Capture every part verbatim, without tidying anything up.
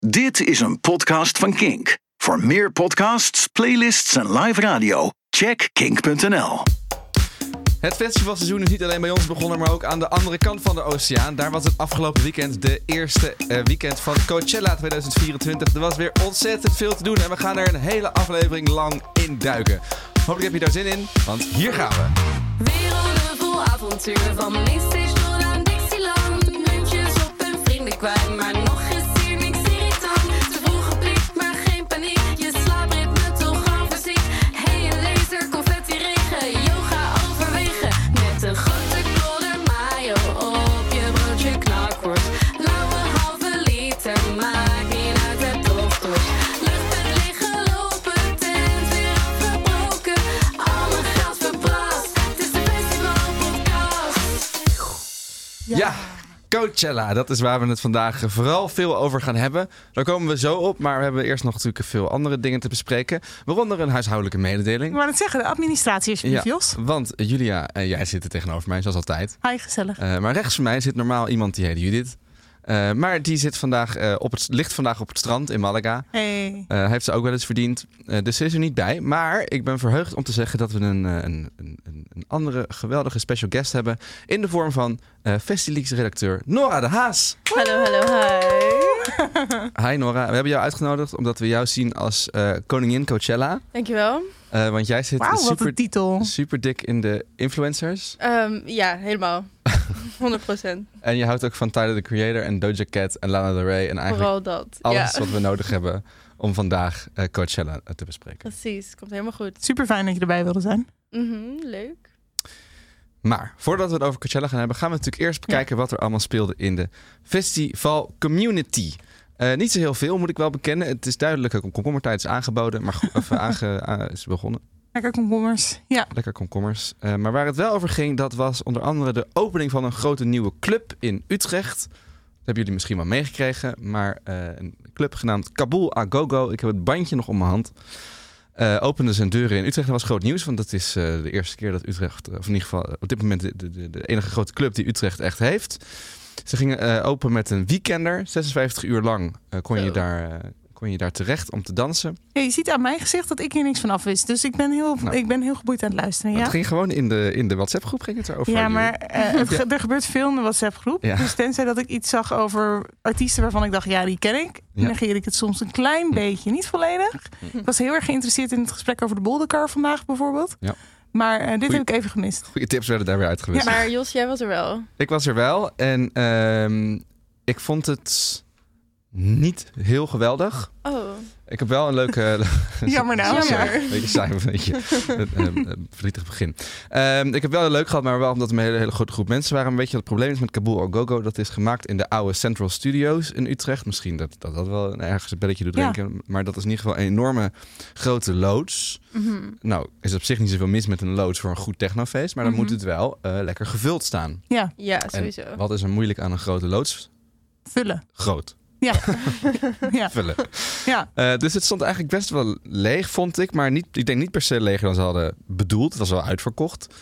Dit is een podcast van Kink. Voor meer podcasts, playlists en live radio, check kink punt n l. Het festivalseizoen is niet alleen bij ons begonnen, maar ook aan de andere kant van de oceaan. Daar was het afgelopen weekend de eerste uh, weekend van Coachella tweeduizend vierentwintig. Er was weer ontzettend veel te doen en we gaan er een hele aflevering lang in duiken. Hopelijk heb je daar zin in, want hier gaan we. Werelden vol avontuur, van Mainstation naar Dixieland. Muntjes op hun vrienden kwijt, maar nog is hier niks irritant. Te vroeg geplikt, maar geen paniek. Je slaapritme toch al fysiek. Hey, een laser, confetti regen, yoga overwegen. Met een grote klodder mayo op je broodje knakworst. Lauwe halve liter, maakt niet uit, het toch door. Luchtbed liggen lopen, tent weer afgebroken. Al mijn geld verplaatst, het is de festivalpodcast. Ja. ja. Coachella, dat is waar we het vandaag vooral veel over gaan hebben. Daar komen we zo op, maar we hebben eerst nog natuurlijk veel andere dingen te bespreken. Waaronder een huishoudelijke mededeling. Ik wou het zeggen, de administratie is ja, Jos. Want Julia, uh, jij zit er tegenover mij, zoals altijd. Hi, gezellig. Uh, maar rechts van mij zit normaal iemand die heet Judith. Uh, maar die zit vandaag, uh, op het, ligt vandaag op het strand in Malaga. Hey. Uh, heeft ze ook wel eens verdiend. Uh, dus ze is er niet bij. Maar ik ben verheugd om te zeggen dat we een, een, een, een andere geweldige special guest hebben. In de vorm van uh, Festileaks-redacteur Nora de Haas. Hallo, hallo, hi. Hi Nora, we hebben jou uitgenodigd omdat we jou zien als uh, koningin Coachella. Dankjewel. Uh, want jij zit Wauw, wat super, een titel. super dik in de influencers. Um, ja, helemaal. honderd procent. En je houdt ook van Tyler, the Creator en Doja Cat en Lana Del Rey. En eigenlijk Vooral dat. alles ja. wat we nodig hebben om vandaag uh, Coachella te bespreken. Precies, komt helemaal goed. Super fijn dat je erbij wilde zijn. Mm-hmm, leuk. Maar voordat we het over Coachella gaan hebben, gaan we natuurlijk eerst bekijken ja. wat er allemaal speelde in de festival community. Uh, niet zo heel veel, moet ik wel bekennen. Het is duidelijk, een komkommertijd is aangeboden, maar goed, of, aange, aan, is begonnen. Lekker komkommers, ja. Lekker komkommers. Uh, maar waar het wel over ging, dat was onder andere de opening van een grote nieuwe club in Utrecht. Dat hebben jullie misschien wel meegekregen, maar uh, een club genaamd Kabul A Go Go. Ik heb het bandje nog om mijn hand. Uh, opende zijn deuren in Utrecht. Dat was groot nieuws, want dat is uh, de eerste keer dat Utrecht, of in ieder geval op dit moment de, de, de enige grote club die Utrecht echt heeft. Ze gingen uh, open met een weekender. zesenvijftig uur lang uh, kon, je daar, uh, kon je daar terecht om te dansen. Ja, je ziet aan mijn gezicht dat ik hier niks van af wist. Dus ik ben heel, nou, ik ben heel geboeid aan het luisteren. Ja? Het ging gewoon in de, in de WhatsApp-groep ging het erover. Ja, maar uh, het, ja. er gebeurt veel in de WhatsApp-groep. Ja. Dus tenzij dat ik iets zag over artiesten waarvan ik dacht, ja, die ken ik. Ja. Negeer ik het soms een klein hm. beetje. Niet volledig. Hm. Ik was heel erg geïnteresseerd in het gesprek over de Bouldercar vandaag bijvoorbeeld. Ja. Maar uh, dit Goeie, heb ik even gemist. Goeie tips werden daar weer uitgewist. Ja, maar Jos, jij was er wel. Ik was er wel. En uh, ik vond het niet heel geweldig. Oh. Ik heb wel een leuke... Jammer nou. Jammer. Een beetje saai, een beetje uh, verdrietig begin. Uh, ik heb wel een leuk gehad, maar wel omdat er een hele, hele grote groep mensen waren. Een beetje wat het probleem is met Kabul A Go Go. Dat is gemaakt in de oude Central Studios in Utrecht. Misschien dat dat, dat wel ergens een belletje doet drinken. Ja. Maar dat is in ieder geval een enorme grote loods. Mm-hmm. Nou, is op zich niet zoveel mis met een loods voor een goed technofeest. Maar dan mm-hmm. moet het wel uh, lekker gevuld staan. Ja, ja sowieso. En wat is er moeilijk aan een grote loods? Vullen. Groot. Ja. ja. Vullen. Ja. Uh, dus het stond eigenlijk best wel leeg, vond ik. Maar niet, ik denk niet per se leger dan ze hadden bedoeld. Het was wel uitverkocht.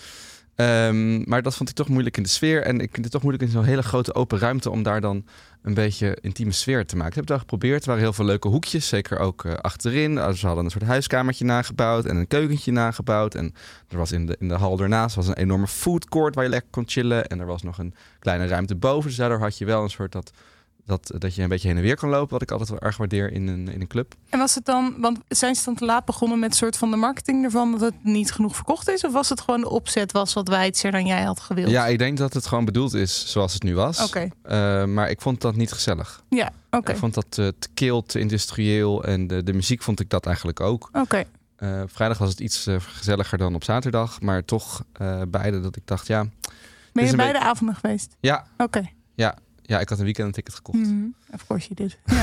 Um, maar dat vond ik toch moeilijk in de sfeer. En ik vind het toch moeilijk in zo'n hele grote open ruimte om daar dan een beetje intieme sfeer te maken. Ik heb het wel geprobeerd. Er waren heel veel leuke hoekjes. Zeker ook uh, achterin. Ze hadden een soort huiskamertje nagebouwd en een keukentje nagebouwd. En er was in de, in de hal ernaast was een enorme food court waar je lekker kon chillen. En er was nog een kleine ruimte boven. Dus daardoor had je wel een soort dat... Dat, dat je een beetje heen en weer kan lopen, wat ik altijd wel erg waardeer in een, in een club. En was het dan, want zijn ze dan te laat begonnen met soort van de marketing ervan dat het niet genoeg verkocht is? Of was het gewoon de opzet was wat wijdser dan jij had gewild? Ja, ik denk dat het gewoon bedoeld is zoals het nu was. Oké. Okay. Uh, maar ik vond dat niet gezellig. Ja, oké. Okay. Ik vond dat uh, te kil, te industrieel en de, de muziek vond ik dat eigenlijk ook. Oké. Okay. Uh, vrijdag was het iets uh, gezelliger dan op zaterdag, maar toch uh, beide dat ik dacht, ja... Ben je beide be- avonden geweest? Ja. Oké. Okay. Ja. Ja, ik had een weekend een ticket gekocht. Mm, of course you did. Ja.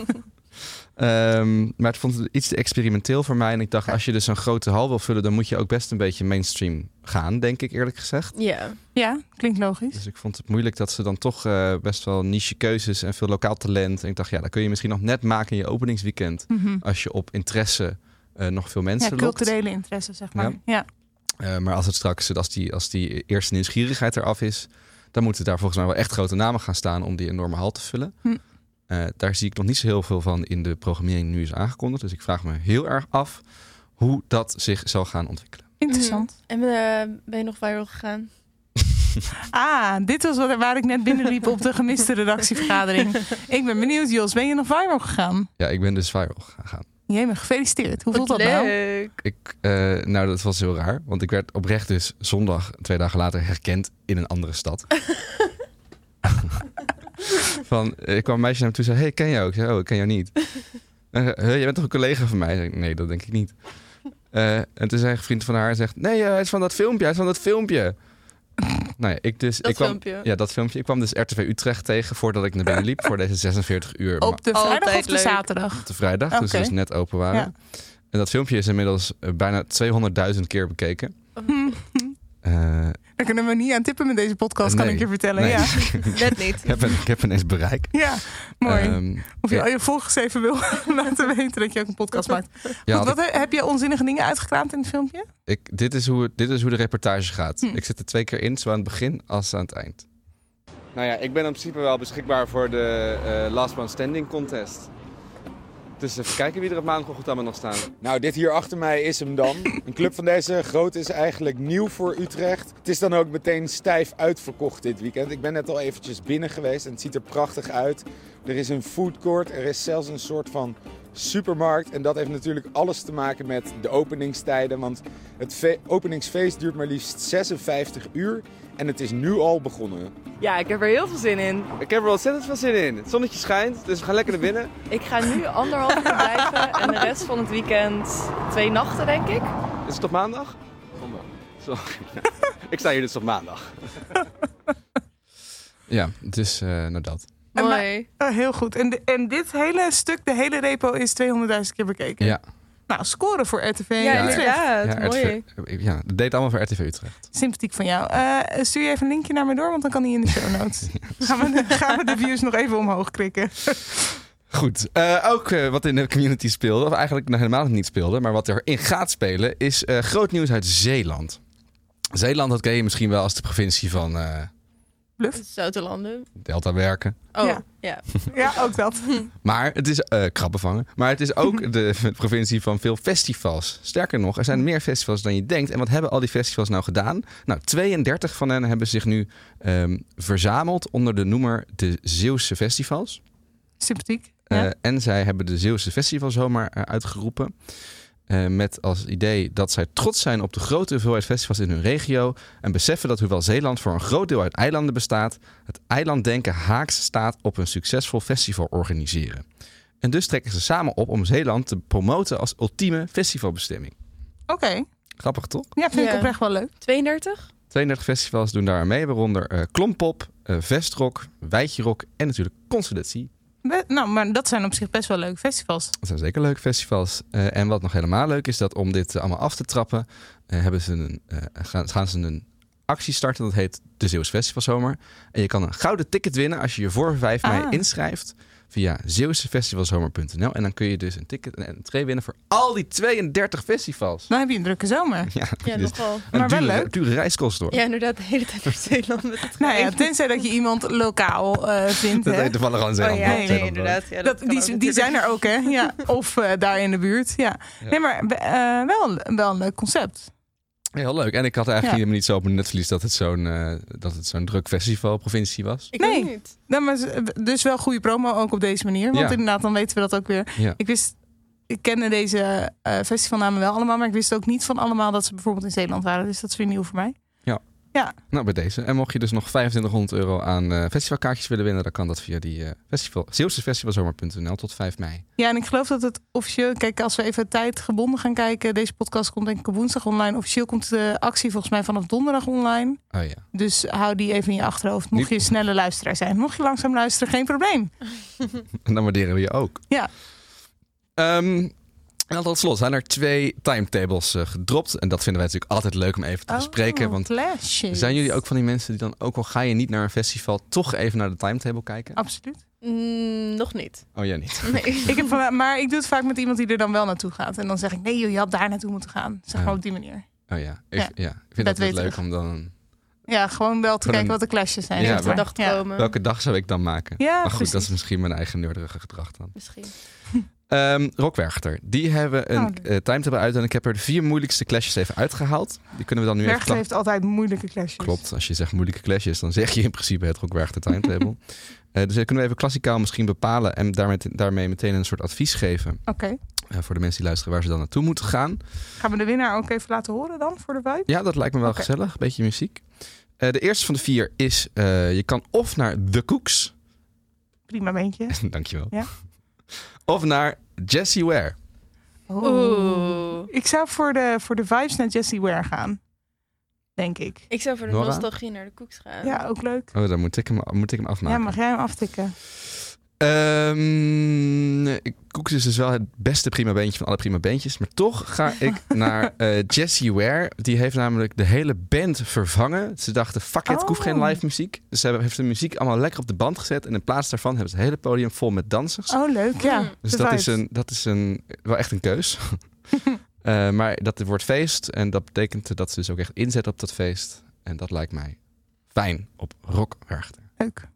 um, maar het vond het iets te experimenteel voor mij. En ik dacht, als je dus een grote hal wil vullen... dan moet je ook best een beetje mainstream gaan, denk ik eerlijk gezegd. Ja, ja, klinkt logisch. Dus ik vond het moeilijk dat ze dan toch uh, best wel niche keuzes... en veel lokaal talent. En ik dacht, ja, dat kun je misschien nog net maken in je openingsweekend... Mm-hmm. als je op interesse uh, nog veel mensen ja, lokt. Culturele interesse, zeg maar. Ja. Ja. Uh, maar als het straks, als die, als die eerste nieuwsgierigheid eraf is... dan moeten daar volgens mij wel echt grote namen gaan staan om die enorme hal te vullen. Hm. Uh, daar zie ik nog niet zo heel veel van in de programmering nu is aangekondigd. Dus ik vraag me heel erg af hoe dat zich zal gaan ontwikkelen. Interessant. Mm. En uh, ben je nog viral gegaan? Ah, dit was wat, waar ik net binnenliep op de gemiste redactievergadering. Ik ben benieuwd, Jos. Ben je nog viral gegaan? Ja, ik ben dus viral gegaan. Jemig, gefeliciteerd. Hoe Wat voelt dat leuk. nou? Ik, uh, nou, dat was heel raar. Want ik werd oprecht dus zondag, twee dagen later, herkend in een andere stad. Van, ik kwam een meisje naar me toe en zei, hey, ken jou? Ik zei, oh, ik ken jou niet. En zei, hey, je bent toch een collega van mij? Ik, nee, dat denk ik niet. Uh, en toen zei een vriend van haar, zegt, nee, uh, hij is van dat filmpje, hij is van dat filmpje. Nou ja, ik dus, dat ik kwam, filmpje? Ja, dat filmpje. Ik kwam dus R T V Utrecht tegen voordat ik naar binnen liep voor deze zesenveertig uur. Op de vrijdag Altijd of de leuk. zaterdag? Op de vrijdag, Okay. dus dus net open waren. Ja. En dat filmpje is inmiddels uh, bijna tweehonderdduizend keer bekeken. Uh, Daar kunnen we niet aan tippen met deze podcast, kan nee, ik je vertellen. nee. Ja. Net niet. ik, heb een, ik heb ineens bereik. Ja, mooi. Um, of je ja. al je volgers even wil laten weten dat je ook een podcast maakt. Ja, Goed, ik, wat, heb je onzinnige dingen uitgekraamd in het filmpje? ik, dit, is hoe, dit is hoe de reportage gaat. Hm. Ik zit er twee keer in, zowel aan het begin als aan het eind. Nou ja, ik ben in principe wel beschikbaar voor de uh, Last Man Standing contest. Dus even kijken wie er op maandagochtend allemaal nog staan. Nou, dit hier achter mij is hem dan. Een club van deze grootte is eigenlijk nieuw voor Utrecht. Het is dan ook meteen stijf uitverkocht dit weekend. Ik ben net al eventjes binnen geweest en het ziet er prachtig uit. Er is een foodcourt, er is zelfs een soort van supermarkt. En dat heeft natuurlijk alles te maken met de openingstijden. Want het fe- openingsfeest duurt maar liefst zesenvijftig uur. En het is nu al begonnen. Ja, ik heb er heel veel zin in. Ik heb er ontzettend veel zin in. Het zonnetje schijnt, dus we gaan lekker naar binnen. Ik ga nu anderhalf uur blijven en de rest van het weekend twee nachten, denk ik. Is het op maandag? Zondag. Sorry. Ik sta hier dus op maandag. Ja, dus uh, nou dat. Mooi. Oh, heel goed. En, de, en dit hele stuk, de hele repo, is tweehonderdduizend keer bekeken. Ja. Nou, scoren voor R T V Ja, Ja, Utrecht. inderdaad. Ja, Mooi. R T V, ja, dat deed allemaal voor R T V Utrecht. Sympathiek van jou. Uh, stuur je even een linkje naar me door, want dan kan die in de show notes. gaan, we de, gaan we de views nog even omhoog klikken. Goed, uh, ook uh, wat in de community speelde, of eigenlijk nog helemaal niet speelde, maar wat erin gaat spelen, is uh, groot nieuws uit Zeeland. Zeeland, dat ken je misschien wel als de provincie van uh, Bluff. Zoutelanden. Delta werken. Oh, Ja. ja. Ja, ook dat. Maar het is uh, krabben vangen. Maar het is ook de provincie van veel festivals. Sterker nog, er zijn meer festivals dan je denkt. En wat hebben al die festivals nou gedaan? Nou, tweeëndertig van hen hebben zich nu um, verzameld onder de noemer de Zeeuwse Festivals. Sympathiek. Ja. Uh, en zij hebben de Zeeuwse Festivalzomer uh, uitgeroepen. Uh, met als idee dat zij trots zijn op de grote hoeveelheid festivals in hun regio. En beseffen dat hoewel Zeeland voor een groot deel uit eilanden bestaat, het eilanddenken haaks staat op een succesvol festival organiseren. En dus trekken ze samen op om Zeeland te promoten als ultieme festivalbestemming. Oké. Okay. Grappig toch? Ja, vind Ja. ik oprecht wel leuk. tweeëndertig? tweeëndertig festivals doen daar mee, waaronder uh, Klompop, uh, Vestrock, Wijtjerock en natuurlijk Constellatie. We, nou, maar dat zijn op zich best wel leuke festivals. Dat zijn zeker leuke festivals. Uh, en wat nog helemaal leuk is, dat om dit uh, allemaal af te trappen, uh, hebben ze een, uh, gaan, gaan ze een actie starten. Dat heet de Zeeuws Festivalzomer. En je kan een gouden ticket winnen als je je voor vijf mei Ah. inschrijft via zeeuwsefestivalzomer punt n l. En dan kun je dus een ticket en een entree winnen voor al die tweeëndertig festivals. Dan heb je een drukke zomer. Ja, Ja, dus nogal. een Maar wel dure, leuk. dure reiskosten hoor. Ja, inderdaad. De hele tijd door Zeeland met het Nou ja, trein. tenzij dat je iemand lokaal uh, vindt. Dat hè. heet toevallig gewoon Zeeland. Oh ja, nee, Zeeland inderdaad. Ja, dat Dat, kan die, ook die natuurlijk. zijn er ook, hè? Ja. Of uh, daar in de buurt. Ja. Ja. Nee, maar uh, wel, wel een leuk concept. Ja, heel leuk. En ik had eigenlijk Ja. helemaal niet zo op mijn netvlies dat het zo'n uh, dat het zo'n druk festivalprovincie was. Ik Nee. weet niet. Nou, maar z- dus wel goede promo ook op deze manier. Want Ja. inderdaad, dan weten we dat ook weer. Ja. Ik wist, ik kende deze uh, festivalnamen wel allemaal, maar ik wist ook niet van allemaal dat ze bijvoorbeeld in Zeeland waren. Dus dat is weer nieuw voor mij. Nou, bij deze. En mocht je dus nog vijfentwintighonderd euro aan uh, festivalkaartjes willen winnen, dan kan dat via die uh, festival, zeeuwsefestivalzomer punt n l tot vijf mei. Ja, en ik geloof dat het officieel... Kijk, als we even tijdgebonden gaan kijken... Deze podcast komt denk ik op woensdag online. Officieel komt de actie volgens mij vanaf donderdag online. Oh ja. Dus hou die even in je achterhoofd. Mocht je Niet- een snelle luisteraar zijn. Mocht je langzaam luisteren, geen probleem. En dan waarderen we je ook. Ja. Um, en dan tot slot zijn er twee timetables uh, gedropt. En dat vinden wij natuurlijk altijd leuk om even te bespreken. Want flashes. zijn jullie ook van die mensen die dan, ook al ga je niet naar een festival, toch even naar de timetable kijken? Absoluut. Mm, nog niet. Oh, jij niet. Nee. Ik heb, van- maar ik doe het vaak met iemand die er dan wel naartoe gaat. En dan zeg ik, nee joh, je had daar naartoe moeten gaan. Zeg maar Ja. op die manier. Oh ja. Ik, Ja. ja. ik vind Dat het weet leuk ik. om dan Ja, gewoon wel te Gewoon kijken een- wat de clashes zijn. Ja, zeg maar- maar. Dagdromen. Welke dag zou ik dan maken? Ja, maar goed, precies. dat is misschien mijn eigen neurderige gedrag dan. Misschien. Um, Rock Werchter, die hebben een Oh, uh, timetable uit en ik heb er de vier moeilijkste clashes even uitgehaald. Die kunnen we dan nu Werchter even... heeft altijd moeilijke clashes. Klopt, als je zegt moeilijke clashes, dan zeg je in principe het Rock Werchter timetable. uh, dus dat kunnen we even klassikaal misschien bepalen en daarmee, daarmee meteen een soort advies geven. Oké. Uh, voor de mensen die luisteren waar ze dan naartoe moeten gaan. Gaan we de winnaar ook even laten horen dan voor de vibe? Ja, dat lijkt me wel Oké. gezellig. Beetje muziek. Uh, de eerste van de vier is, uh, je kan of naar The Cooks. Prima beentje. Dankjewel. Ja. Of naar Jessie Ware. Oeh. Ik zou voor de, voor de vibes naar Jessie Ware gaan. Denk ik. Ik zou voor de Nora? nostalgie naar de koeks gaan. Ja, ook leuk. Oh, dan moet ik hem, moet ik hem afmaken. Ja, mag jij hem aftikken? Um, Cooks is dus wel het beste prima beentje van alle prima beentjes. Maar toch ga ik naar uh, Jessie Ware. Die heeft namelijk de hele band vervangen. Ze dachten, fuck it, ik hoef Oh. geen live muziek. Dus ze hebben, heeft de muziek allemaal lekker op de band gezet. En in plaats daarvan hebben ze het hele podium vol met dansers. Oh, leuk. Ja. Mm. dus de dat vibes. is, een, dat is een, wel echt een keus. uh, maar dat wordt feest. En dat betekent dat ze dus ook echt inzetten op dat feest. En dat lijkt mij fijn op Rock Werchter. Leuk.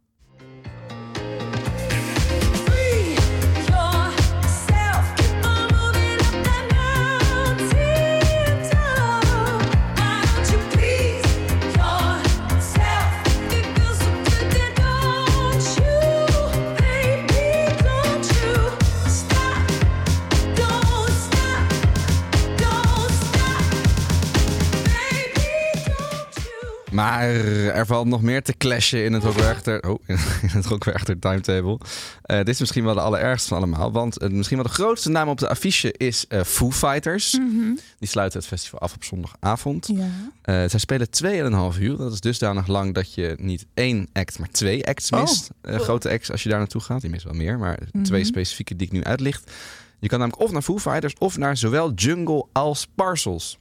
Maar er valt nog meer te clashen in het Rock Werchter, oh, in het Rock Werchter timetable. Uh, dit is misschien wel de allerergste van allemaal. Want uh, misschien wel de grootste naam op de affiche is uh, Foo Fighters. Mm-hmm. Die sluiten het festival af op zondagavond. Ja. Uh, zij spelen twee en een half uur. Dat is dusdanig lang dat je niet één act, maar twee acts Oh. mist. Uh, grote acts als je daar naartoe gaat. Je mist wel meer, maar Mhm. twee specifieke die ik nu uitlicht. Je kan namelijk of naar Foo Fighters of naar zowel Jungle als Parcels.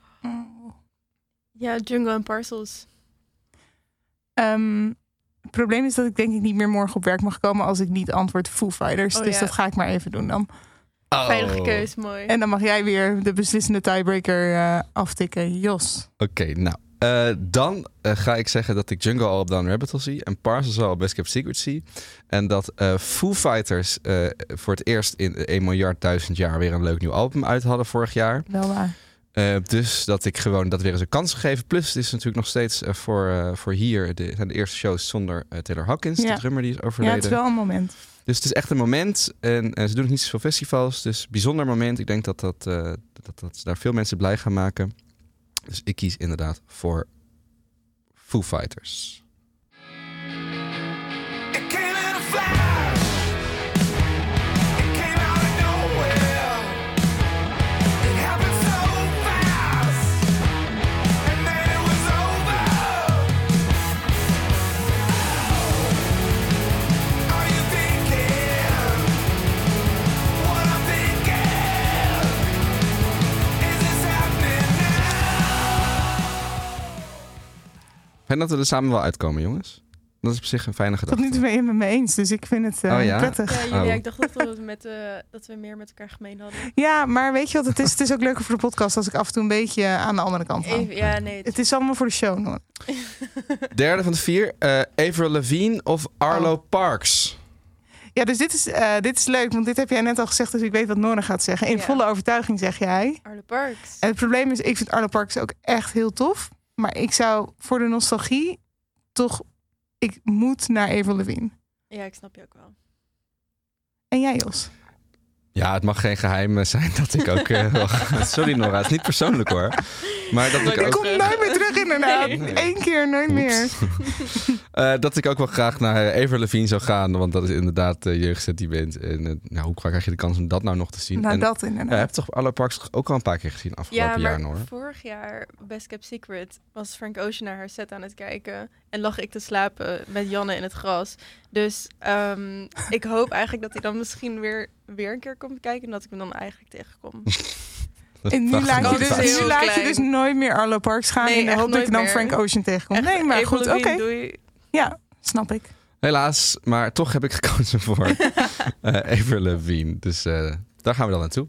Ja, Jungle en Parcels. Um, het probleem is dat ik denk ik niet meer morgen op werk mag komen als ik niet antwoord Foo Fighters. Oh, dus ja. dat ga ik maar even doen dan. Oh. Veilige keus, mooi. En dan mag jij weer de beslissende tiebreaker uh, aftikken. Jos. Oké, okay, nou. Uh, dan uh, ga ik zeggen dat ik Jungle al op Down Rabbit Hole zie. En Parcels al op Best Kept Secret zie. En dat uh, Foo Fighters uh, voor het eerst in een miljard duizend jaar weer een leuk nieuw album uit hadden vorig jaar. Wel waar. Uh, dus dat ik gewoon dat weer eens een kans gegeven. Plus het is natuurlijk nog steeds uh, voor, uh, voor hier de, zijn de eerste shows zonder uh, Taylor Hawkins, Ja. de drummer die is Ja, overleden. het is wel een moment. Dus het is echt een moment. En uh, ze doen nog niet zoveel festivals. Dus bijzonder moment. Ik denk dat, dat, uh, dat, dat ze daar veel mensen blij gaan maken. Dus ik kies inderdaad voor Foo Fighters. En dat we er samen wel uitkomen, jongens. Dat is op zich een fijne Tot gedachte. nu toe ben je het met me eens, dus ik vind het uh, Oh ja? prettig. Ja, Julia, Oh. ik dacht dat we, met, uh, dat we meer met elkaar gemeen hadden. Ja, maar weet je wat het is? Het is ook leuker voor de podcast als ik af en toe een beetje aan de andere kant hang. Even, ja, nee. Het is allemaal voor de show, hoor. Derde van de vier. Uh, Avril Lavigne of Arlo Oh. Parks? Ja, dus dit is, uh, dit is leuk, want dit heb jij net al gezegd, dus ik weet wat Nora gaat zeggen. In Ja. volle overtuiging zeg jij. Arlo Parks. En het probleem is, ik vind Arlo Parks ook echt heel tof. Maar ik zou voor de nostalgie toch... Ik moet naar Avril Lavigne. Ja, ik snap je ook wel. En jij, Jos? Ja, het mag geen geheim zijn dat ik ook... Uh, wel- Sorry Nora, het is niet persoonlijk hoor. Maar dat ik Nooit Ik ook... kom nooit meer terug inderdaad. Nee. Eén keer, nooit meer. Uh, dat ik ook wel graag naar Avril Lavigne zou gaan. Want dat is inderdaad uh, jeugdsentiment. En uh, nou, hoe krijg je de kans om dat nou nog te zien? Nou, en, dat Ja, inderdaad. je hebt toch Arlo Parks toch ook al een paar keer gezien afgelopen Ja, jaar, maar hoor. vorig jaar, Best Kept Secret, was Frank Ocean naar haar set aan het kijken. En lag ik te slapen met Janne in het gras. Dus um, ik hoop eigenlijk dat hij dan misschien weer, weer een keer komt kijken. En dat ik hem dan eigenlijk tegenkom. Dat En nu prachtige laat, je dus, motivatie. nu laat je klein. dus nooit meer Arlo Parks gaan. Nee, in de echt hoop dat je nooit dan meer. Frank Ocean tegenkomt. Echt, Nee, maar Avril goed, oké. Lavigne, doei. Ja, snap ik. Helaas, maar toch heb ik gekozen voor uh, Avril Lavigne. Dus uh, daar gaan we dan naartoe.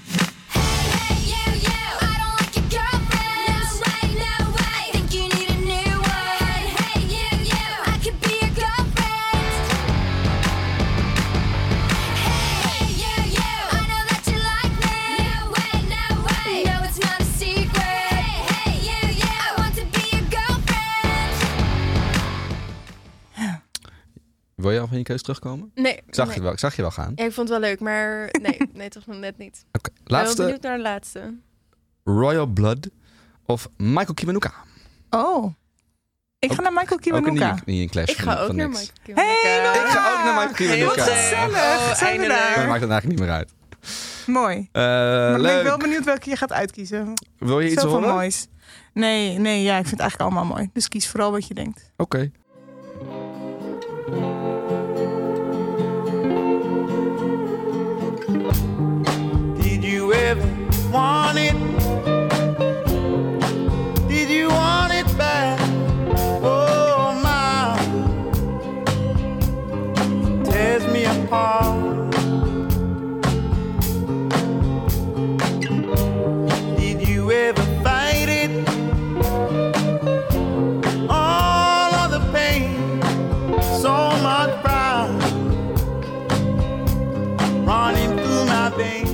You, you, I don't like your girlfriend. No way, no way. Think you need a je keuze terugkomen? Nee. Ik zag, nee. je, wel, ik zag je wel gaan. Ja, ik vond het wel leuk, maar nee, nee toch nog net niet. Oké, Ik ben wel laatste. benieuwd naar de laatste. Royal Blood of Michael Kiwanuka. Oh. Ik ga Ook- naar Michael Ook een Kiwanuka. nieuwe, nieuwe clash Ik van, ga ook van naar niks. Michael Hey, Kiwanuka. Nora! Ik ga ook naar Michael Heel Kiwanuka. gezellig. Oh, Zijn we eindelijk. daar? Dat maakt het eigenlijk niet meer uit. Mooi. Uh, Maar ben ik leuk. wel benieuwd welke je gaat uitkiezen. Wil je iets Zoveel horen? moois. Nee, nee, ja, ik vind het eigenlijk allemaal mooi. Dus kies vooral wat je denkt. Oké. Did you ever want it? Did you want it back? Oh my, tears me apart. Did you ever fight it? All of the pain, so much pride running through my veins.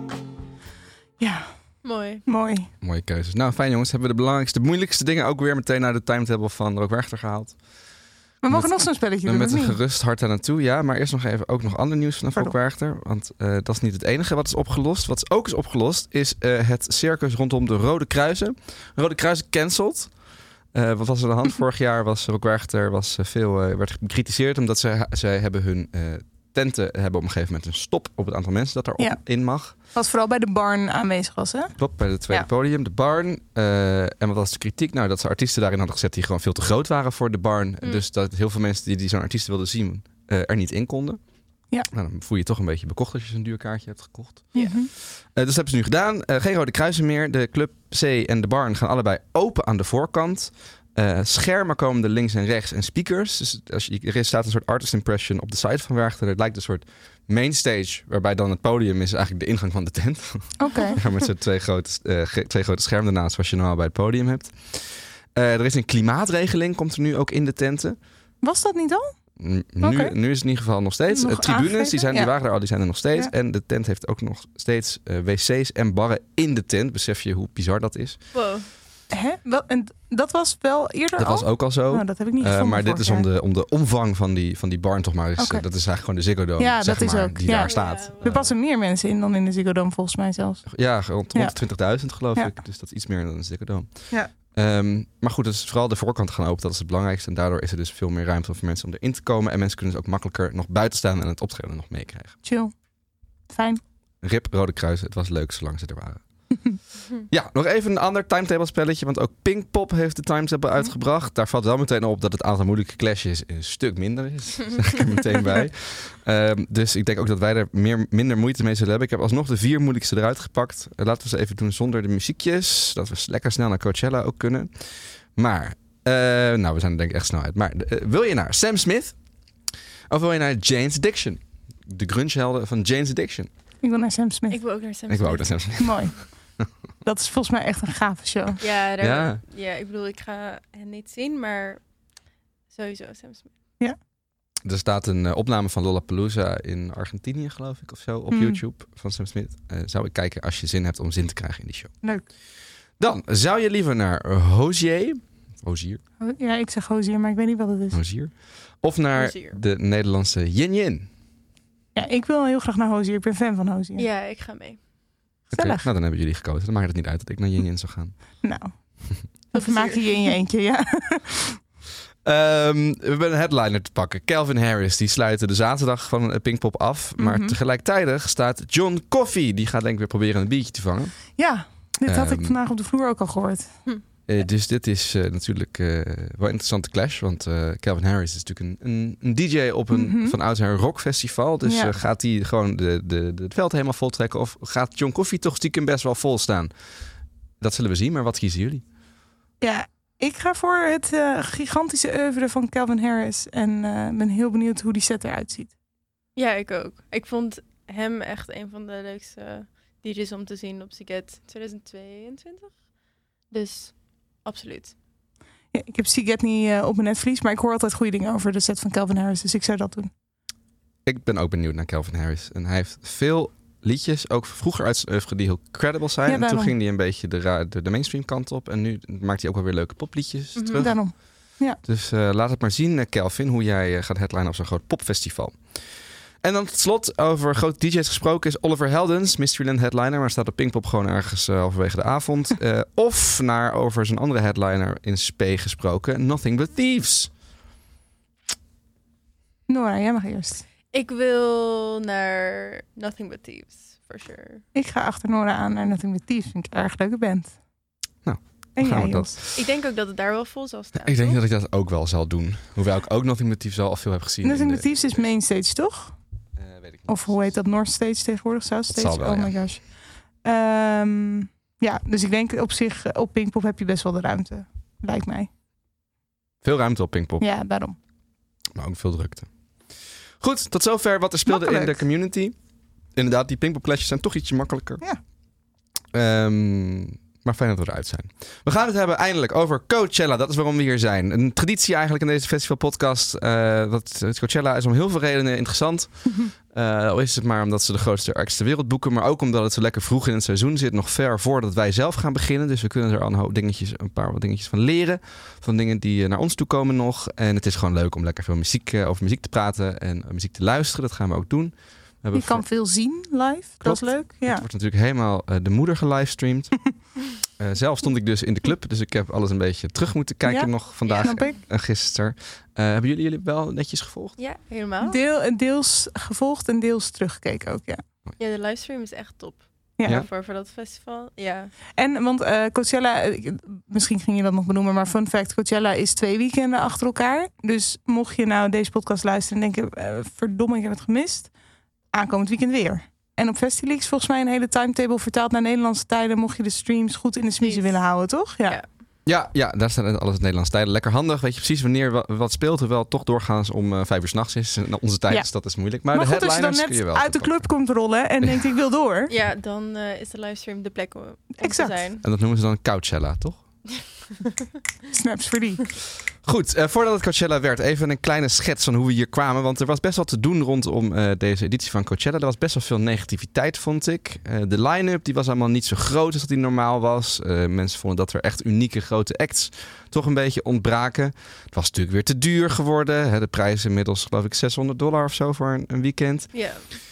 Ja, Mooi. mooi. Mooie keuzes. Nou, fijn jongens. Hebben we de belangrijkste, de moeilijkste dingen ook weer meteen naar de timetable van Rook Werchter gehaald. We mogen Met- nog zo'n spelletje En doen, met of een niet? gerust hart daar naartoe. Ja, maar eerst nog even ook nog ander nieuws vanaf Pardon. Rook Werchter. Want eh, dat is niet het enige wat is opgelost. Wat ook is opgelost is eh, het circus rondom de Rode Kruisen. Rode Kruisen cancelled. Eh, wat was er aan de hand? Vorig jaar was Rook Werchter was, eh, veel, eh, werd bekritiseerd omdat zij, zij hebben hun eh, tenten hebben op een gegeven moment een stop op het aantal mensen dat daarop Ja. in mag. Wat vooral bij de barn aanwezig was, hè? Klopt, bij het tweede Ja. podium, de barn. Eh, en wat was de kritiek? Nou, dat ze artiesten daarin hadden gezet die gewoon veel te groot waren voor de barn. Mm. Dus dat heel veel mensen die, die zo'n artiest wilden zien, eh, er niet in konden. Ja. Nou, dan voel je je toch een beetje bekocht als je zo'n duur kaartje hebt gekocht. Ja. Mhm. Eh, dus dat hebben ze nu gedaan. Eh, geen Rode Kruisen meer. De Club C en de barn gaan allebei open aan de voorkant. Eh, schermen komen er links en rechts en speakers. Dus als je, er staat een soort artist impression op de site van Werchter. Het lijkt een soort mainstage, waarbij dan het podium is eigenlijk de ingang van de tent. Oké. Ja, met zo'n twee grote, eh, ge- twee grote schermen ernaast, zoals je normaal bij het podium hebt. Eh, er is een klimaatregeling, komt er nu ook in de tenten. Was dat niet al? N- Nu, Oké. nu is het in ieder geval nog steeds. Nog Eh, tribunes, die, aangegeven? zijn, die Ja. waren er al, die zijn er nog steeds. Ja. En de tent heeft ook nog steeds eh, wc's en barren in de tent. Besef je hoe bizar dat is? Wow. Hè? Wel, en dat was wel eerder Dat al? was ook al zo. Oh, dat heb ik niet Eh, gevonden maar dit is vorig om jaar. de, om de omvang van die, van die barn toch maar eens. Oké. eh, Dat is eigenlijk gewoon de Ziggo Dome, Ja, zeg dat is maar, ook, die ja. daar staat. Ja, Er passen meer mensen in dan in de Ziggo Dome, volgens mij zelfs. Ja, rond, Ja. rond twintigduizend geloof Ja. ik. Dus dat is iets meer dan een Ziggo Dome. Ja. Ehm, maar goed, dus vooral de voorkant gaan open, dat is het belangrijkste. En daardoor is er dus veel meer ruimte voor mensen om erin te komen. En mensen kunnen dus ook makkelijker nog buiten staan en het optreden nog meekrijgen. Chill. Fijn. Rip Rode Kruis, het was leuk zolang ze er waren. Ja, nog even een ander timetable spelletje. Want ook Pinkpop heeft de timetable uitgebracht. Daar valt wel meteen op dat het aantal moeilijke clashes een stuk minder is. Zeg ik er meteen bij. Ehm, dus ik denk ook dat wij er meer, minder moeite mee zullen hebben. Ik heb alsnog de vier moeilijkste eruit gepakt. Uh, laten we ze even doen zonder de muziekjes. Dat we lekker snel naar Coachella ook kunnen. Maar, uh, nou we zijn er denk ik echt snel uit. Maar uh, wil je naar Sam Smith? Of wil je naar Jane's Addiction? De grungehelden van Jane's Addiction. Ik wil naar Sam Smith. Ik wil ook naar Sam Ik wil ook Smith. naar Sam Smith. Mooi. Dat is volgens mij echt een gave show. Ja, daar, Ja. ja. ik bedoel, ik ga hen niet zien, maar sowieso Sam Smith. Er staat een uh, opname van Lollapalooza in Argentinië, geloof ik, of zo, op Hmm. YouTube van Sam Smith. Uh, zou ik kijken als je zin hebt om zin te krijgen in die show. Leuk. Dan zou je liever naar Hozier, Hozier, Ja, ik zeg Hozier, maar ik weet niet wat het is. Hozier, of naar Hozier. de Nederlandse Yin Yin. Ja, ik wil heel graag naar Hozier. Ik ben fan van Hozier. Ja, ik ga mee. Oké, Gezellig. nou dan hebben jullie gekozen. Dan maakt het niet uit dat ik naar Yin Yin zou gaan. Nou, dat vermaak je je in je eentje, ja. Um, we hebben een headliner te pakken. Calvin Harris, die sluiten de zaterdag van uh, Pinkpop af. Maar Mhm. tegelijkertijd staat John Coffey. Die gaat denk ik weer proberen een biertje te vangen. Ja, dit had ik Ehm, vandaag op de vloer ook al gehoord. Uh, dus dit is uh, natuurlijk uh, wel een interessante clash. Want uh, Calvin Harris is natuurlijk een, een, een D J op een Mhm. van oudsher een rockfestival. Dus Ja. uh, gaat hij gewoon de, de, de, het veld helemaal vol trekken? Of gaat John Coffey toch stiekem best wel vol staan? Dat zullen we zien, maar wat kiezen jullie? Ja, ik ga voor het uh, gigantische oeuvre van Calvin Harris. En uh, ben heel benieuwd hoe die set eruit ziet. Ja, ik ook. Ik vond hem echt een van de leukste D J's om te zien op Siget twintig tweeëntwintig. Dus absoluut. Ja, ik heb Siget niet uh, op mijn netvlies, maar ik hoor altijd goede dingen over de set van Calvin Harris. Dus ik zou dat doen. Ik ben ook benieuwd naar Calvin Harris. En hij heeft veel liedjes, ook vroeger uit zijn oeuvre, die heel credible zijn. Ja, en toen daarom. ging hij een beetje de, ra- de, de mainstream kant op. En nu maakt hij ook wel weer leuke popliedjes Mhm. terug. Daarom. Ja. Dus uh, laat het maar zien, uh, Kelvin, hoe jij uh, gaat headlinen op zo'n groot popfestival. En dan tot slot, over grote D J's gesproken, is Oliver Heldens, Mysteryland headliner, maar staat op Pinkpop gewoon ergens uh, halverwege de avond. Uh, of naar over zijn andere headliner in Spee gesproken, Nothing But Thieves. Nora, jij mag eerst. Ik wil naar Nothing But Thieves, for sure. Ik ga achter Nora aan naar Nothing But Thieves. Vind ik een erg leuke band. Nou, en gaan jij, we dat. Ik denk ook dat het daar wel vol zal staan. Ik denk toch? dat ik dat ook wel zal doen. Hoewel ik ook Nothing But Thieves al veel heb gezien. Nothing But de... Thieves is Mainstage, toch? Uh, weet ik niet. Of hoe heet dat? Northstage tegenwoordig? Southstage? zal wel, oh my ja. gosh. Um, ja, dus ik denk op zich, uh, op Pinkpop heb je best wel de ruimte. Lijkt mij. Veel ruimte op Pinkpop. Ja, daarom. Maar ook veel drukte. Goed, tot zover wat er speelde Makkelijk. in de community. Inderdaad, die Pinkpop clashes zijn toch ietsje makkelijker. Ja. Um, maar fijn dat we eruit zijn. We gaan het hebben eindelijk over Coachella. Dat is waarom we hier zijn. Een traditie eigenlijk in deze festivalpodcast. Uh, dat Coachella is om heel veel redenen interessant. Uh, al is het maar omdat ze de grootste acts ter wereld boeken. Maar ook omdat het zo lekker vroeg in het seizoen zit. Nog ver voordat wij zelf gaan beginnen. Dus we kunnen er al een, hoop dingetjes, een paar wat dingetjes van leren. Van dingen die naar ons toe komen nog. En het is gewoon leuk om lekker veel muziek, uh, over muziek te praten. En uh, muziek te luisteren. Dat gaan we ook doen. We Je kan voor... veel zien live. Klopt. Dat is leuk. Ja. Het wordt natuurlijk helemaal uh, de moeder gelivestreamd. uh, zelf stond ik dus in de club. Dus ik heb alles een beetje terug moeten kijken Ja, nog vandaag snap ik. en gisteren. Uh, hebben jullie jullie wel netjes gevolgd? Ja, helemaal. Deel, deels gevolgd en deels teruggekeken ook, ja. Ja, de livestream is echt top. Ja. Ja. Voor, voor dat festival. Ja. En, want uh, Coachella, uh, misschien ging je dat nog benoemen, maar fun fact, Coachella is twee weekenden achter elkaar. Dus mocht je nou deze podcast luisteren en denken, uh, verdomme, ik heb het gemist. Aankomend weekend weer. En op Festilix volgens mij een hele timetable vertaald naar Nederlandse tijden, mocht je de streams goed in de smiezen willen houden, toch? Ja. Ja. Ja, ja, daar staat alles in het Nederlands tijden. Lekker handig. Weet je precies wanneer wa- wat speelt. Terwijl toch doorgaans om uh, vijf uur 's nachts is. En onze tijd Ja. is dat is moeilijk. Maar, Maar, de goed, als je dan headliners kun je net wel uit de pakken. club komt rollen en denkt, ik wil door. Ja, dan uh, is de livestream de plek om om Exact. te zijn. En dat noemen ze dan Coachella, toch? Snaps voor die. Goed, uh, voordat het Coachella werd, even een kleine schets van hoe we hier kwamen. Want er was best wat te doen rondom uh, deze editie van Coachella. Er was best wel veel negativiteit, vond ik. Uh, de line-up die was allemaal niet zo groot als dat die normaal was. Uh, mensen vonden dat er echt unieke grote acts toch een beetje ontbraken. Het was natuurlijk weer te duur geworden. Hè, de prijs inmiddels geloof ik zeshonderd dollar of zo voor een, een weekend. Ja.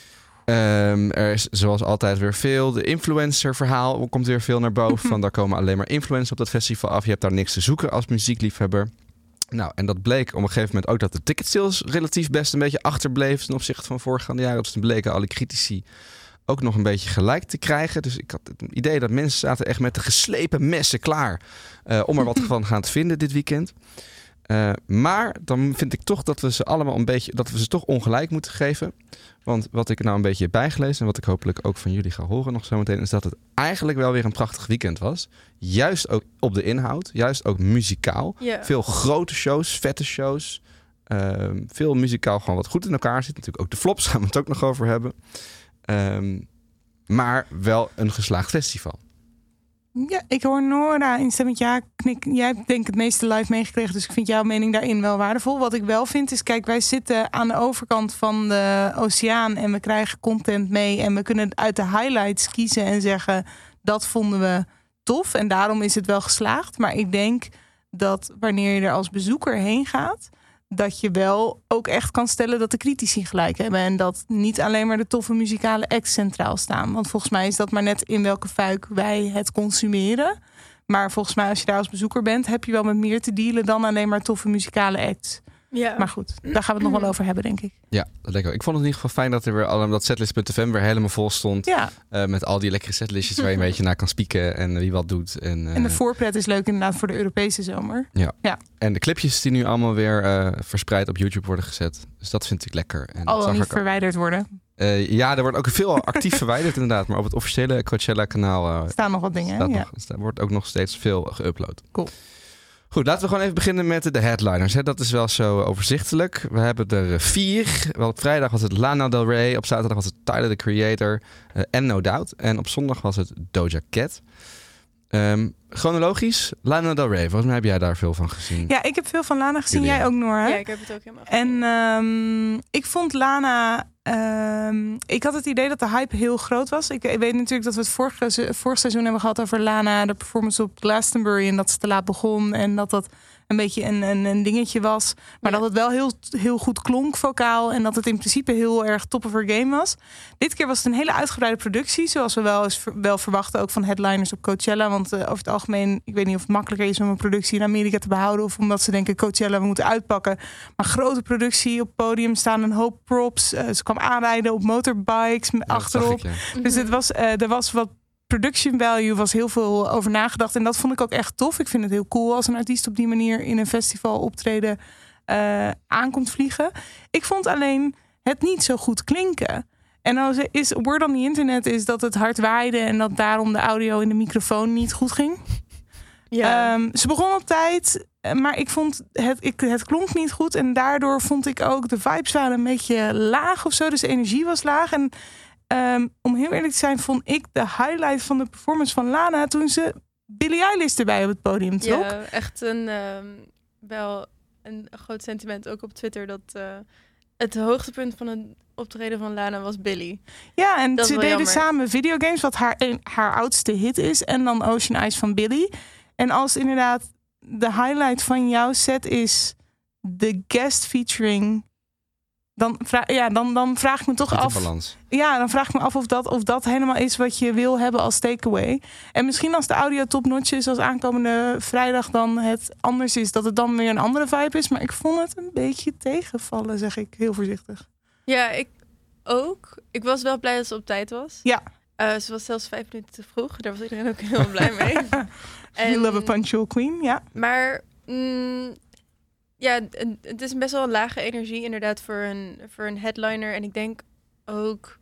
Um, er is zoals altijd weer veel. De influencer verhaal komt weer veel naar boven. Van daar komen alleen maar influencers op dat festival af. Je hebt daar niks te zoeken als muziekliefhebber. Nou, en dat bleek op een gegeven moment ook dat de ticket sales relatief best een beetje achterbleef ten opzichte van voorgaande jaren. Dus toen bleken alle critici ook nog een beetje gelijk te krijgen. Dus ik had het idee dat mensen zaten echt met de geslepen messen klaar uh, om er wat van gaan te vinden dit weekend. Uh, maar dan vind ik toch dat we ze allemaal een beetje, dat we ze toch ongelijk moeten geven. Want wat ik nou een beetje heb bijgelezen en wat ik hopelijk ook van jullie ga horen nog zometeen, is dat het eigenlijk wel weer een prachtig weekend was. Juist ook op de inhoud, juist ook muzikaal. Ja. Veel grote shows, vette shows. Uh, veel muzikaal gewoon wat goed in elkaar zit. Natuurlijk ook de flops, gaan we het ook nog over hebben. Um, maar wel een geslaagd festival. Ja, ik hoor Nora in stemmetje ja, knik. Jij hebt denk ik het meeste live meegekregen, dus ik vind jouw mening daarin wel waardevol. Wat ik wel vind is, kijk, wij zitten aan de overkant van de oceaan en we krijgen content mee en we kunnen uit de highlights kiezen en zeggen, dat vonden we tof en daarom is het wel geslaagd. Maar ik denk dat wanneer je er als bezoeker heen gaat, dat je wel ook echt kan stellen dat de critici gelijk hebben. En dat niet alleen maar de toffe muzikale acts centraal staan. Want volgens mij is dat maar net in welke fuik wij het consumeren. Maar volgens mij als je daar als bezoeker bent, heb je wel met meer te dealen dan alleen maar toffe muzikale acts. Ja. Maar goed, daar gaan we het nog wel over hebben, denk ik. Ja, dat denk ik ook. Ik vond het in ieder geval fijn dat er weer allemaal dat setlist punt f m weer helemaal vol stond. Ja. Uh, met al die lekkere setlistjes waar je een beetje naar kan spieken en wie wat doet. En, uh, En de voorpret is leuk inderdaad voor de Europese zomer. Ja. Ja. En de clipjes die nu allemaal weer uh, verspreid op YouTube worden gezet. Dus dat vind ik lekker. En Al zag niet ik ook- verwijderd worden. Uh, ja, er wordt ook veel actief verwijderd inderdaad. Maar op het officiële Coachella-kanaal uh, Er staan nog wat dingen. hè? staat Ja. nog, staat, wordt ook nog steeds veel geüpload. Cool. Goed, laten we gewoon even beginnen met de headliners. Hè. Dat is wel zo overzichtelijk. We hebben er vier. Wel, op vrijdag was het Lana Del Rey. Op zaterdag was het Tyler, the Creator. Uh, en No Doubt. En op zondag was het Doja Cat. Um, chronologisch, Lana Del Rey. Volgens mij heb jij daar veel van gezien. Ja, ik heb veel van Lana gezien. Julia. Jij ook, Nora? Ja, ik heb het ook helemaal En gezien. um, ik vond Lana... Um, ik had het idee dat de hype heel groot was. Ik, ik weet natuurlijk dat we het vorige, vorig seizoen hebben gehad over Lana. De performance op Glastonbury en dat ze te laat begon. En dat dat een beetje een, een, een dingetje was. Maar Ja. dat het wel heel, heel goed klonk vocaal. En dat het in principe heel erg top of her game was. Dit keer was het een hele uitgebreide productie. Zoals we wel eens ver- wel verwachten ook van headliners op Coachella. Want uh, over het algemeen, ik weet niet of het makkelijker is om een productie in Amerika te behouden. Of omdat ze denken Coachella, we moeten uitpakken. Maar grote productie op het podium staan een hoop props. Uh, ze kwam aanrijden op motorbikes Ja, dat achterop. zag ik, ja. Dus het was, uh, er was wat production value, was heel veel over nagedacht. En dat vond ik ook echt tof. Ik vind het heel cool als een artiest op die manier in een festival optreden uh, aankomt vliegen. Ik vond alleen het niet zo goed klinken. En als er is word on the internet is dat het hard waaide en dat daarom de audio in de microfoon niet goed ging. Ja. Um, ze begon op tijd, maar ik vond het, ik, het klonk niet goed. En daardoor vond ik ook de vibes waren een beetje laag of zo. Dus de energie was laag. En um, om heel eerlijk te zijn, vond ik de highlight van de performance van Lana toen ze Billie Eilish erbij op het podium trok. Ja, echt een um, wel een groot sentiment ook op Twitter dat uh, het hoogtepunt van het optreden van Lana was Billie. Ja, en Dat is ze wel deden jammer. samen videogames, wat haar, een- haar oudste hit is. En dan Ocean Eyes van Billie. En als inderdaad de highlight van jouw set is de guest featuring, dan, vra- ja, dan, dan vraag ik me toch Goed in af. balans. Ja, dan vraag ik me af of dat, of dat helemaal is wat je wil hebben als takeaway. En misschien als de audio topnotch is als aankomende vrijdag dan het anders is, dat het dan weer een andere vibe is. Maar ik vond het een beetje tegenvallen, zeg ik heel voorzichtig. Ja, ik ook. Ik was wel blij dat ze op tijd was. Ja. Uh, ze was zelfs vijf minuten te vroeg. Daar was iedereen ook heel blij mee. You love a punctual queen, ja. Maar mm, ja, het- het is best wel een lage energie inderdaad voor een, voor een headliner. En ik denk ook...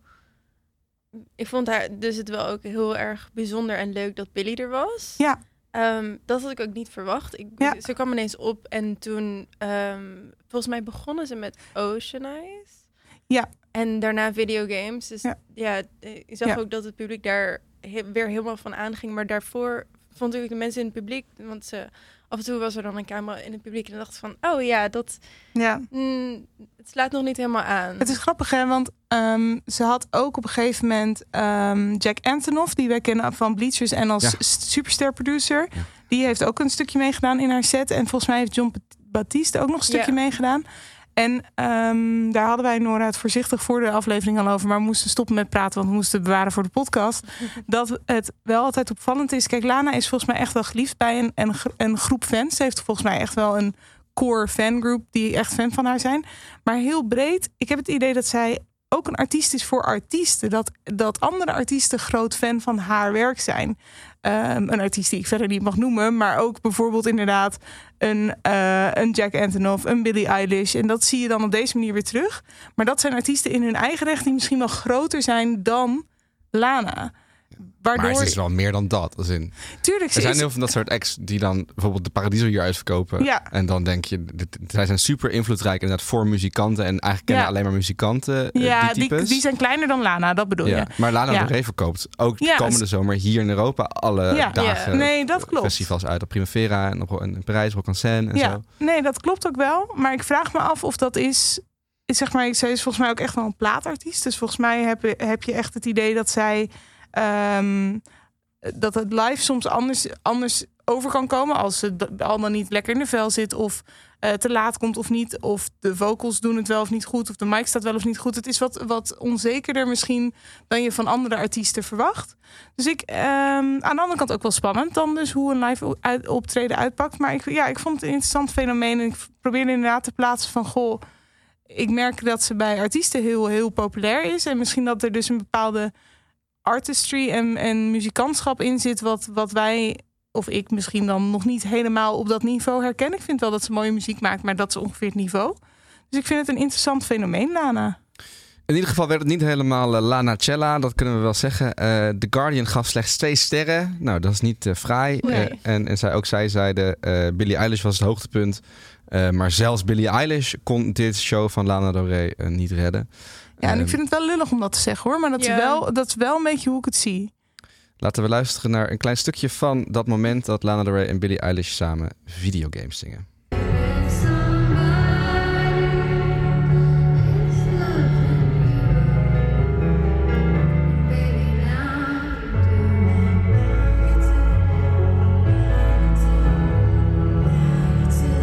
Ik vond haar dus het wel ook heel erg bijzonder en leuk dat Billie er was. Ja. Um, dat had ik ook niet verwacht. Ik, Ja. Ze kwam ineens op en toen... Um, volgens mij begonnen ze met Ocean Eyes. Ja. En daarna videogames. Dus Ja. ja, je zag Ja. ook dat het publiek daar he- weer helemaal van aanging. Maar daarvoor vond ik de mensen in het publiek... Want ze, af en toe was er dan een camera in het publiek en dacht van... Oh ja, dat... Ja. Mm, het slaat nog niet helemaal aan. Het is grappig, hè, want um, ze had ook op een gegeven moment um, Jack Antonoff, die wij kennen van Bleachers en als Ja. s- superster producer. Ja. Die heeft ook een stukje meegedaan in haar set. En volgens mij heeft John Bat- Baptiste ook nog een stukje Ja. meegedaan. En um, daar hadden wij Nora het voorzichtig voor de aflevering al over, maar we moesten stoppen met praten, want we moesten het bewaren voor de podcast. Dat het wel altijd opvallend is. Kijk, Lana is volgens mij echt wel geliefd bij een, een, gro- een groep fans. Ze heeft volgens mij echt wel een core fangroep die echt fan van haar zijn. Maar heel breed, ik heb het idee dat zij ook een artiest is voor artiesten. Dat, dat andere artiesten groot fan van haar werk zijn. Um, een artiest die ik verder niet mag noemen, maar ook bijvoorbeeld inderdaad een, uh, een Jack Antonoff, een Billie Eilish. En dat zie je dan op deze manier weer terug. Maar dat zijn artiesten in hun eigen recht die misschien wel groter zijn dan Lana. Waardoor, Maar het is wel meer dan dat. Als in, tuurlijk, er ze zijn is- heel veel van dat soort acts die dan bijvoorbeeld de Paradiso hier uitverkopen. Ja. En dan denk je, dit- zij zijn super invloedrijk inderdaad voor muzikanten. En eigenlijk kennen Ja. alleen maar muzikanten, eh, ja, die die, types. die zijn kleiner dan Lana, dat bedoel ja. je. Maar Lana Ja. Del Rey verkoopt ook Ja, komende s- zomer hier in Europa alle Ja. dagen Nee, dat klopt. festivals uit. Op Primavera en op in Parijs, Rock en Seine en Ja, zo. nee, dat klopt ook wel. Maar ik vraag me af of dat is... is zeg maar, zij is volgens mij ook echt wel een plaatartiest. Dus volgens mij heb je, heb je echt het idee dat zij... ehm, dat het live soms anders, anders over kan komen. Als ze d- al dan niet lekker in de vel zit. Of eh, te laat komt of niet. Of de vocals doen het wel of niet goed. Of de mic staat wel of niet goed. Het is wat, wat onzekerder misschien dan je van andere artiesten verwacht. Dus ik, ehm, aan de andere kant ook wel spannend dan dus hoe een live uit- optreden uitpakt. Maar ik, ja, ik vond het een interessant fenomeen. En ik probeerde inderdaad te plaatsen van... goh, ik merk dat ze bij artiesten heel, heel populair is. En misschien dat er dus een bepaalde artistry en, en muzikantschap in zit... Wat, wat wij, of ik misschien dan nog niet helemaal op dat niveau herken. Ik vind wel dat ze mooie muziek maakt, maar dat is ongeveer het niveau. Dus ik vind het een interessant fenomeen, Lana. In ieder geval werd het niet helemaal uh, Lana Cella, dat kunnen we wel zeggen. Uh, The Guardian gaf slechts twee sterren. Nou, dat is niet uh, fraai. Nee. Uh, en, en zij, ook zij zeiden, uh, Billie Eilish was het hoogtepunt. Uh, maar zelfs Billie Eilish kon dit show van Lana Del Rey uh, niet redden. Ja, en Um, ik vind het wel lullig om dat te zeggen, hoor. Maar dat, Ja. is, wel, dat is wel een beetje hoe ik het zie. Laten we luisteren naar een klein stukje van dat moment dat Lana Del Rey en Billie Eilish samen videogames zingen. Baby, now I'm doing it.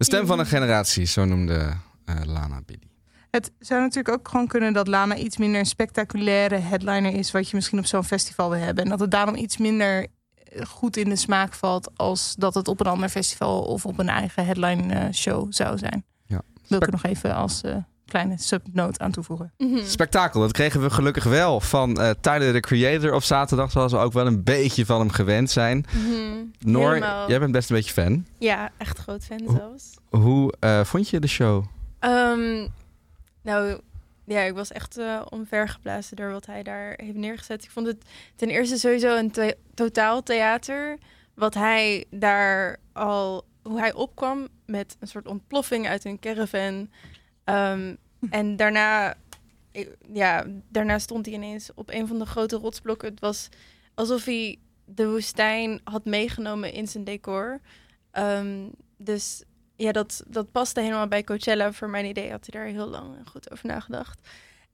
stem van een generatie, zo noemde uh, Lana Billy. Het zou natuurlijk ook gewoon kunnen dat Lana iets minder een spectaculaire headliner is, wat je misschien op zo'n festival wil hebben. En dat het daarom iets minder goed in de smaak valt als dat het op een ander festival of op een eigen headline show zou zijn. Ja. Wil ik er nog even als uh, kleine subnote aan toevoegen. Mm-hmm. Spektakel, dat kregen we gelukkig wel van uh, Tyler, the Creator op zaterdag, zoals we ook wel een beetje van hem gewend zijn. Mm-hmm. Noor, Helemaal. jij bent best een beetje fan. Ja, echt groot fan Ho- zelfs. Hoe uh, vond je de show? Um, nou, ja, ik was echt uh, omvergeblazen door wat hij daar heeft neergezet. Ik vond het ten eerste sowieso een te- totaal theater. Wat hij daar al, hoe hij opkwam met een soort ontploffing uit een caravan. Um, en daarna, ik, ja, daarna stond hij ineens op een van de grote rotsblokken. Het was alsof hij de woestijn had meegenomen in zijn decor. Um, dus ja, dat, dat paste helemaal bij Coachella. Voor mijn idee had hij daar heel lang en goed over nagedacht.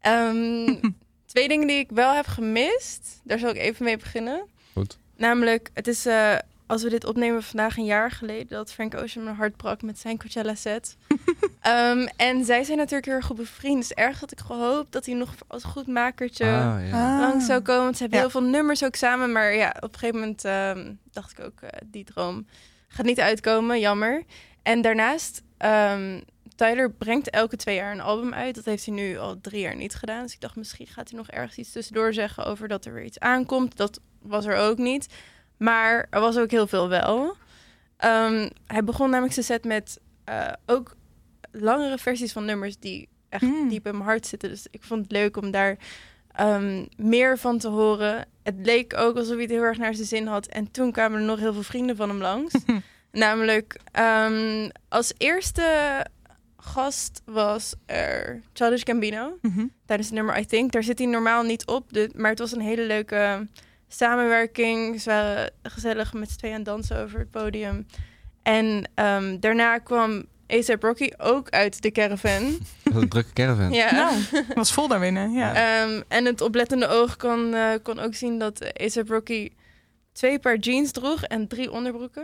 Um, twee dingen die ik wel heb gemist. Daar zal ik even mee beginnen. Goed. Namelijk, het is, uh, als we dit opnemen vandaag een jaar geleden, dat Frank Ocean mijn hart brak met zijn Coachella set. um, en zij zijn natuurlijk heel erg goed bevriend. Dus erg had ik gehoopt dat hij nog als goed makertje Ah, ja. langs zou komen. Want ze hebben Ja. heel veel nummers ook samen. Maar ja, op een gegeven moment um, dacht ik ook, uh, die droom gaat niet uitkomen. Jammer. En daarnaast, um, Tyler brengt elke twee jaar een album uit. Dat heeft hij nu al drie jaar niet gedaan. Dus ik dacht, misschien gaat hij nog ergens iets tussendoor zeggen over dat er weer iets aankomt. Dat was er ook niet. Maar er was ook heel veel wel. Um, hij begon namelijk zijn set met uh, ook langere versies van nummers die echt Mm. diep in mijn hart zitten. Dus ik vond het leuk om daar um, meer van te horen. Het leek ook alsof hij het heel erg naar zijn zin had. En toen kwamen er nog heel veel vrienden van hem langs. Namelijk, um, als eerste gast was er Childish Gambino. Mm-hmm. Tijdens het nummer I Think. Daar zit hij normaal niet op. De, maar het was een hele leuke samenwerking. Ze waren gezellig met z'n tweeën aan het dansen over het podium. En um, daarna kwam A$AP Rocky ook uit de caravan. Dat was een drukke caravan. Ja. Nou, het was vol daar binnen. Ja. Um, en het oplettende oog kon, uh, kon ook zien dat A$AP Rocky twee paar jeans droeg en drie onderbroeken.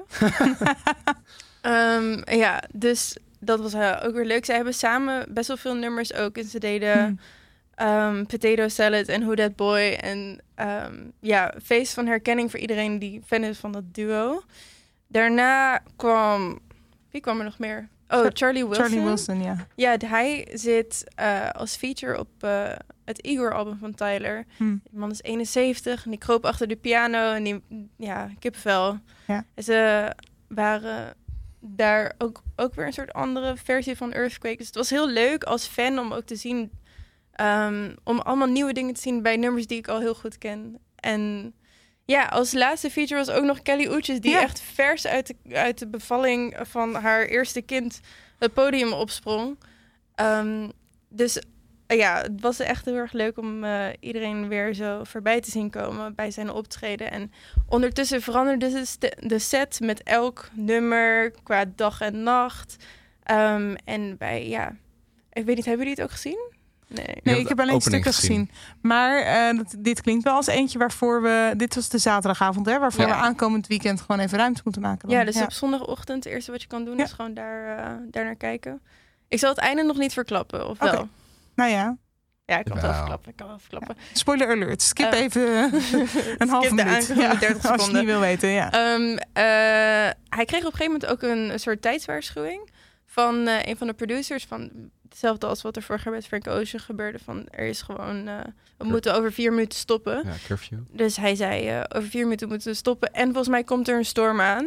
um, ja, dus dat was uh, ook weer leuk. Zij hebben samen best wel veel nummers ook. En ze deden Hmm. um, Potato Salad en Who That Boy. En um, ja, feest van herkenning voor iedereen die fan is van dat duo. Daarna kwam... Wie kwam er nog meer? Oh, Charlie Wilson. Charlie Wilson, ja. Ja, hij zit uh, als feature op uh, het Igor-album van Tyler. Hm. Die man is eenenzeventig en die kroop achter de piano en die, ja, kippenvel. Ja. En ze waren daar ook, ook weer een soort andere versie van Earthquake. Dus het was heel leuk als fan om ook te zien, um, om allemaal nieuwe dingen te zien bij nummers die ik al heel goed ken. En ja, als laatste feature was ook nog Kelly Uchis, die Ja. echt vers uit de, uit de bevalling van haar eerste kind het podium opsprong. Um, dus uh, ja, het was echt heel erg leuk om uh, iedereen weer zo voorbij te zien komen bij zijn optreden. En ondertussen veranderde de, st- de set met elk nummer qua dag en nacht. Um, en bij, ja, ik weet niet, hebben jullie het ook gezien? Nee. Nee, heb ik heb de alleen opening stukken gezien. Maar uh, dat, dit klinkt wel als eentje waarvoor we... Dit was de zaterdagavond, hè? Waarvoor Ja. we aankomend weekend gewoon even ruimte moeten maken. Dan. Ja, dus op zondagochtend, het eerste wat je kan doen Ja. is gewoon daar, uh, daar naar kijken. Ik zal het einde nog niet verklappen, of Oké. wel? Nou ja, Ja, ik kan het wel Jawel. verklappen. Ik kan wel verklappen. spoiler alert. Skip Uh, even een halve de minuut. aankomende dertig Als je het seconden. niet wil weten, ja. Um, uh, hij kreeg op een gegeven moment ook een, een soort tijdswaarschuwing van uh, een van de producers. Van hetzelfde als wat er vorig jaar met Frank Ocean gebeurde. Van er is gewoon, uh, we moeten over vier minuten stoppen. Ja, curfew. Dus hij zei, uh, over vier minuten moeten we stoppen. En volgens mij komt er een storm aan.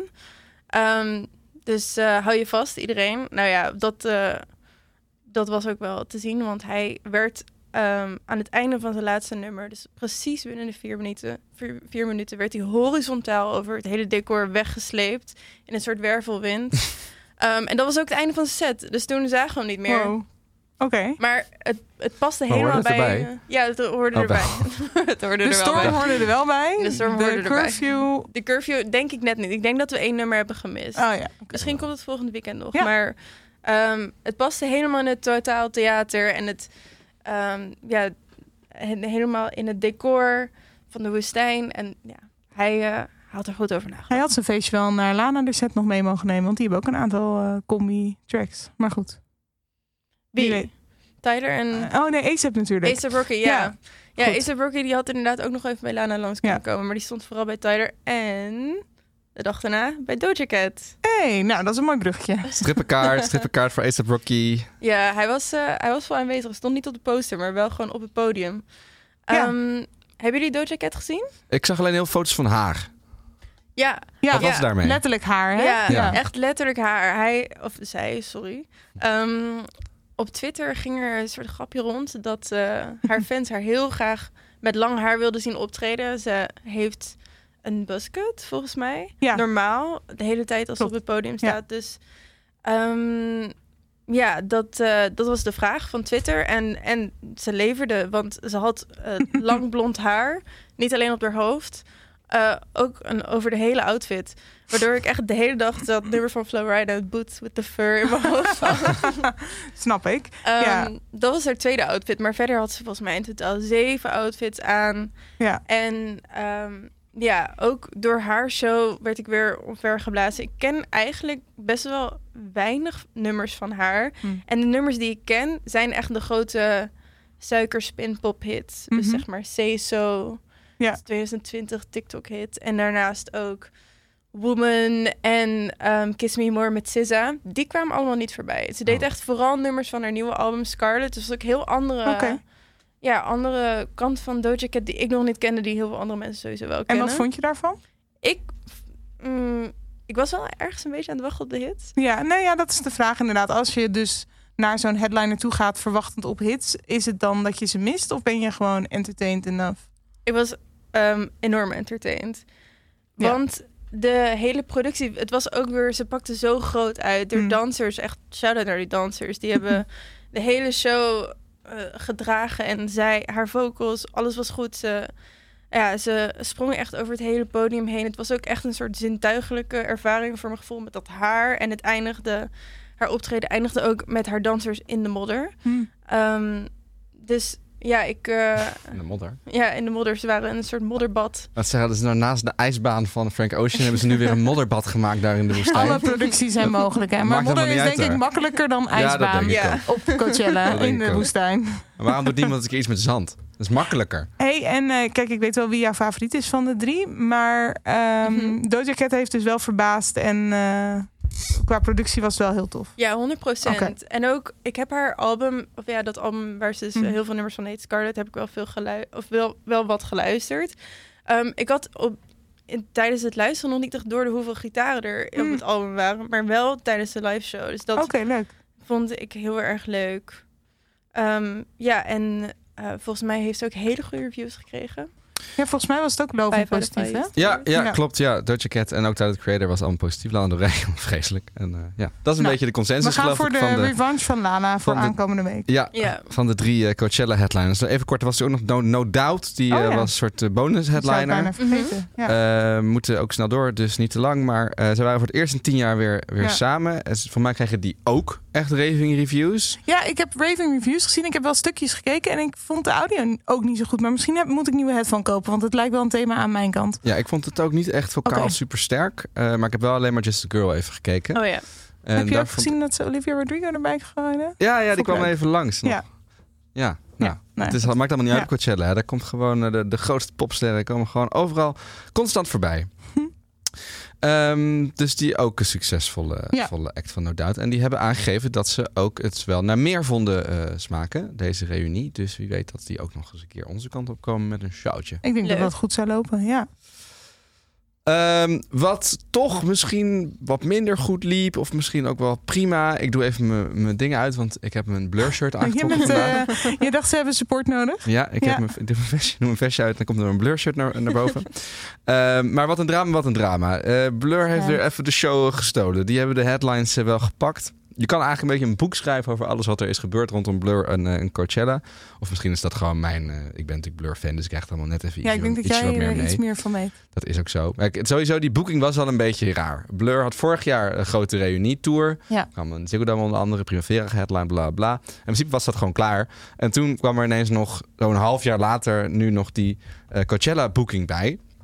Um, dus uh, hou je vast, iedereen. Nou ja, dat, uh, dat was ook wel te zien. Want hij werd um, aan het einde van zijn laatste nummer... dus precies binnen de vier minuten... vier, vier minuten werd hij horizontaal over het hele decor weggesleept... in een soort wervelwind. um, en dat was ook het einde van zijn set. Dus toen zagen we hem niet meer. Wow. Oké. Okay. Maar het, het paste Maar helemaal hoorde het bij... erbij? uh, ja, het hoorde Oh, erbij. het hoorde De er wel storm bij. hoorde er wel bij. De storm de hoorde erbij. curfew... De curfew denk ik net niet. Ik denk dat we één nummer hebben gemist. Oh ja. Okay. Misschien komt het volgende weekend nog. Ja. Maar um, het paste helemaal in het totaal theater. En het, um, ja, he- helemaal in het decor van de woestijn. En ja, hij, uh, had er goed over nagedacht. Hij had zijn feestje wel naar Lana de set nog mee mogen nemen. Want die hebben ook een aantal uh, combi-tracks. Maar goed. Wie? Wie weet. Tyler en... Uh, oh nee, A$AP natuurlijk. A$AP Rocky, ja. Ja, Goed. A$AP Rocky die had inderdaad ook nog even bij Lana langs kunnen Ja. komen. Maar die stond vooral bij Tyler en... de dag daarna bij Doja Cat. hey, nou dat is een mooi bruggetje. Strippenkaart, strippenkaart voor A$AP Rocky. Ja, hij was, uh, hij was wel aanwezig. Hij stond niet op de poster, maar wel gewoon op het podium. Ja. Um, hebben jullie Doja Cat gezien? Ik zag alleen heel veel foto's van haar. Ja, Ja, Wat was ja. er daarmee? letterlijk haar, hè? ja, Ja. echt letterlijk haar. Hij, of zij, sorry. Um, op Twitter ging er een soort grapje rond dat uh, haar fans haar heel graag met lang haar wilden zien optreden. Ze heeft een buzzcut, volgens mij. Ja. Normaal, de hele tijd als ze op Klopt. het podium Ja. staat. Dus um, ja, dat, uh, dat was de vraag van Twitter. En, en ze leverde, want ze had uh, lang blond haar. Niet alleen op haar hoofd. Uh, ook een, over de hele outfit. Waardoor ik echt de hele dag dat nummer van Flowrida, Boots with the Fur, in mijn hoofd had. Snap ik. Um, Ja. Dat was haar tweede outfit. Maar verder had ze volgens mij in totaal zeven outfits aan. Ja. En um, ja, ook door haar show werd ik weer omvergeblazen. Ik ken eigenlijk best wel weinig nummers van haar. Hm. En de nummers die ik ken zijn echt de grote suikerspin-pop hits. Dus Mhm. zeg maar Say So, Ja. twintig twintig TikTok hit. En daarnaast ook Woman en um, Kiss Me More met S Z A. Die kwamen allemaal niet voorbij. Ze deed Oh. echt vooral nummers van haar nieuwe album Scarlet. Dus ook heel andere, Oké. ja, andere kant van Doja Cat die ik nog niet kende, die heel veel andere mensen sowieso wel En kennen. wat vond je daarvan? Ik, mm, ik was wel ergens een beetje aan het wachten op de hits. Ja, nee, ja, dat is de vraag inderdaad. Als je dus naar zo'n headliner toe gaat verwachtend op hits, is het dan dat je ze mist of ben je gewoon entertained enough? Ik was um, enorm entertained. Ja. Want de hele productie, het was ook weer, ze pakte zo groot uit. De Mm. dansers, echt shout-out naar die dansers. Die hebben de hele show uh, gedragen en zij, haar vocals, alles was goed. Ze, ja, ze sprongen echt over het hele podium heen. Het was ook echt een soort zintuigelijke ervaring voor mijn gevoel met dat haar. En het eindigde, haar optreden eindigde ook met haar dansers in de modder. Hm. Um, dus ja, ik... Uh, In de modder. ja, in de modder. Ze waren een soort modderbad. Wat zeggen, dus nou, naast de ijsbaan van Frank Ocean hebben ze nu weer een modderbad gemaakt daar in de woestijn. Alle producties zijn mogelijk, hè? Maar Maakt modder helemaal is niet denk uit ik daar. makkelijker dan Ja, dat ijsbaan denk ik Ja. ook. op Coachella Dat denk in de ik ook. woestijn. Maar waarom doet niemand een keer iets met zand? Dat is makkelijker. Hey, en uh, kijk, ik weet wel wie jouw favoriet is van de drie. Maar um, Mhm. Doja Cat heeft dus wel verbaasd. En uh, qua productie was het wel heel tof. Ja, honderd procent. Oké. En ook, ik heb haar album, of ja, dat album waar ze dus Hm. heel veel nummers van heet, Scarlet, heb ik wel veel geluisterd, of wel, wel wat geluisterd. Um, ik had op, in, tijdens het luisteren nog niet echt door de hoeveel gitaren er Hm. op het album waren, maar wel tijdens de live show. Dus dat Oké, leuk. vond ik heel erg leuk. Um, ja, en uh, volgens mij heeft ze ook hele goede reviews gekregen. Ja, volgens mij was het ook lovend Vijf out of positief, hè? five. Ja, ja, Ja. klopt. Ja, Doja Cat en ook Tyler, the Creator was allemaal positief. Lana Del Rey, vreselijk. En, uh, ja. Dat is een Nou, beetje de We consensus, gaan geloof voor ik, de, van de... revanche van Lana voor van de- aankomende week. Ja, Ja. van de drie uh, Coachella headliners. Even kort, er was er ook nog No, no Doubt. Die Oh, uh, ja. was een soort uh, bonus Dat zou ik headliner. bijna vergeten. Ja. Uh, moeten ook snel door, dus niet te lang. Maar uh, ze waren voor het eerst in tien jaar weer, weer Ja. samen. En voor mij kregen die ook echt raving reviews. ja, ik heb raving reviews gezien. Ik heb wel stukjes gekeken en ik vond de audio ook niet zo goed. Maar misschien heb, moet ik nieuwe headphone kopen, want het lijkt wel een thema aan mijn kant. Ja, ik vond het ook niet echt vocaal Oké. super sterk. Uh, maar ik heb wel alleen maar Just a Girl even gekeken. Oh ja. En heb je daar ook vond- gezien dat ze Olivia Rodrigo erbij gegooid? Ja, ja, die Vond ik kwam leuk. even langs. Nog. Ja. Ja, nou, nee, het is, goed. maakt allemaal niet uit Ja. Coachella. Hè. Daar komt gewoon uh, de, de grootste popsterren komen gewoon overal constant voorbij. Hm. Um, dus die ook een succesvolle Ja. volle act van No Doubt. En die hebben aangegeven dat ze ook het wel naar meer vonden uh, smaken, deze reunie. Dus wie weet dat die ook nog eens een keer onze kant op komen met een shoutje. Ik denk Leuk. dat dat goed zou lopen, ja. Um, wat toch misschien wat minder goed liep, of misschien ook wel prima. Ik doe even mijn- mijn dingen uit, want ik heb mijn Blur shirt Je, aangetrokken bent, vandaag. uh, je dacht ze hebben support nodig? Ja, ik, Ja. Heb mijn, ik doe mijn vestje, doe mijn vestje uit en dan komt er een Blur shirt naar, naar boven. um, maar wat een drama, wat een drama. Uh, Blur heeft Ja. weer even de show gestolen. Die hebben de headlines uh, wel gepakt. Je kan eigenlijk een beetje een boek schrijven over alles wat er is gebeurd rondom Blur en, uh, en Coachella. Of misschien is dat gewoon mijn... Uh, ik ben natuurlijk Blur-fan, dus ik krijg het allemaal net even Ja, iets, ik denk dat ietsje jij wat meer er mee. iets meer van weet. Dat is ook zo. Maar ik- sowieso, die boeking was al een beetje raar. Blur had vorig jaar een grote reunie-tour. Ja. Er kwam een Ziggo Dome onder andere, Primavera headline, bla bla. In principe was dat gewoon klaar. En toen kwam er ineens nog, zo'n half jaar later, nu nog die uh, Coachella-boeking bij.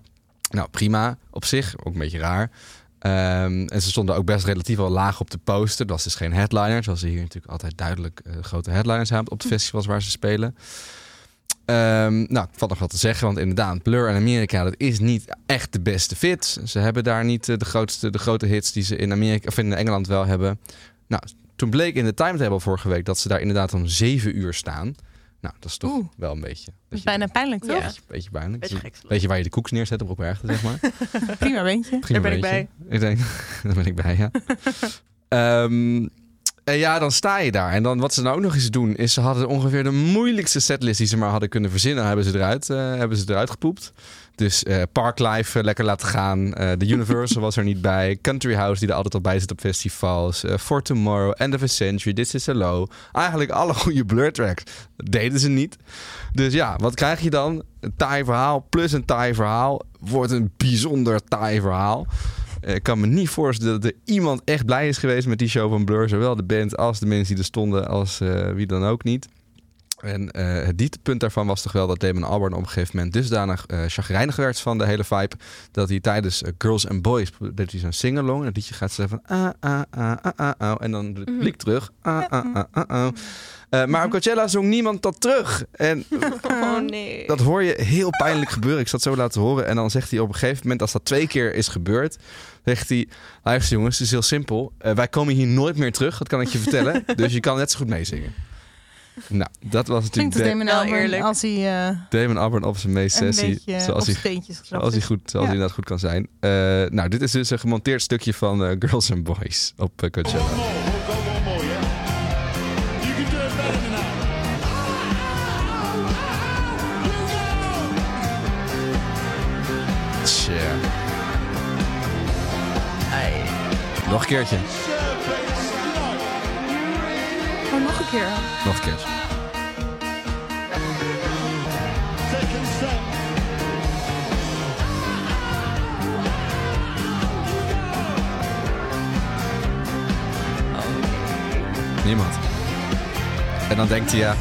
Nou, prima op zich. Ook een beetje raar. Um, en ze stonden ook best relatief wel laag op de poster. Dat was dus geen headliner. Zoals ze hier natuurlijk altijd duidelijk uh, grote headliners hebben op de festivals waar ze spelen. Um, nou, ik valt nog wat te zeggen. Want inderdaad, Blur in Amerika, dat is niet echt de beste fit. Ze hebben daar niet uh, de, grootste, de grote hits die ze in Amerika of in Engeland wel hebben. Nou, toen bleek in de timetable vorige week dat ze daar inderdaad om zeven uur staan. Nou, dat is toch Oeh. wel een beetje... Dat is bijna pijnlijk, toch? Een beetje, beetje pijnlijk. Beetje, dus, beetje waar je de koeks neerzet op Rockbergte, zeg maar. Prima beentje. Prima daar ben beentje. ik bij. Ik denk, daar ben ik bij, ja. um, en ja, dan sta je daar. En dan wat ze nou ook nog eens doen, is ze hadden ongeveer de moeilijkste setlist die ze maar hadden kunnen verzinnen, hebben ze eruit, uh, hebben ze eruit gepoept. Dus uh, Parklife uh, lekker laten gaan. Uh, The Universal was er niet bij. Country House, die er altijd al bij zit op festivals. Uh, For Tomorrow, End of a Century, This Is Hello. Eigenlijk alle goede Blur tracks. Dat deden ze niet. Dus ja, wat krijg je dan? Een taai verhaal plus een taai verhaal. Wordt een bijzonder taai verhaal. Uh, ik kan me niet voorstellen dat er iemand echt blij is geweest met die show van Blur. Zowel de band als de mensen die er stonden, als uh, wie dan ook niet. En uh, het dieptepunt daarvan was toch wel dat Damon Albarn op een gegeven moment dusdanig uh, chagrijnig werd van de hele vibe, dat hij tijdens uh, Girls and Boys deed hij zo'n sing-along. En het liedje gaat zo van ah, ah, ah, ah, ah, ah, en dan het publiek terug. Ah, ah, ah, ah, ah. Uh, maar op Coachella zong niemand dat terug. En oh, nee. dat hoor je heel pijnlijk gebeuren. Ik zat zo laten horen. En dan zegt hij op een gegeven moment, als dat twee keer is gebeurd, zegt hij, luister jongens, het is heel simpel. Uh, wij komen hier nooit meer terug, dat kan ik je vertellen. Dus je kan net zo goed meezingen. Nou, dat was natuurlijk... Klinkt het Damon Albarn als hij... Uh, Damon Albarn op zijn meest sessie. Zoals hij, zoals hij, goed, zoals ja. hij inderdaad goed kan zijn. Uh, nou, dit is dus een gemonteerd stukje van uh, Girls and Boys op uh, Coachella. Tja. Nog een keertje. Oh, nog een keer. Nog een keertje. Niemand. En dan denkt hij ja.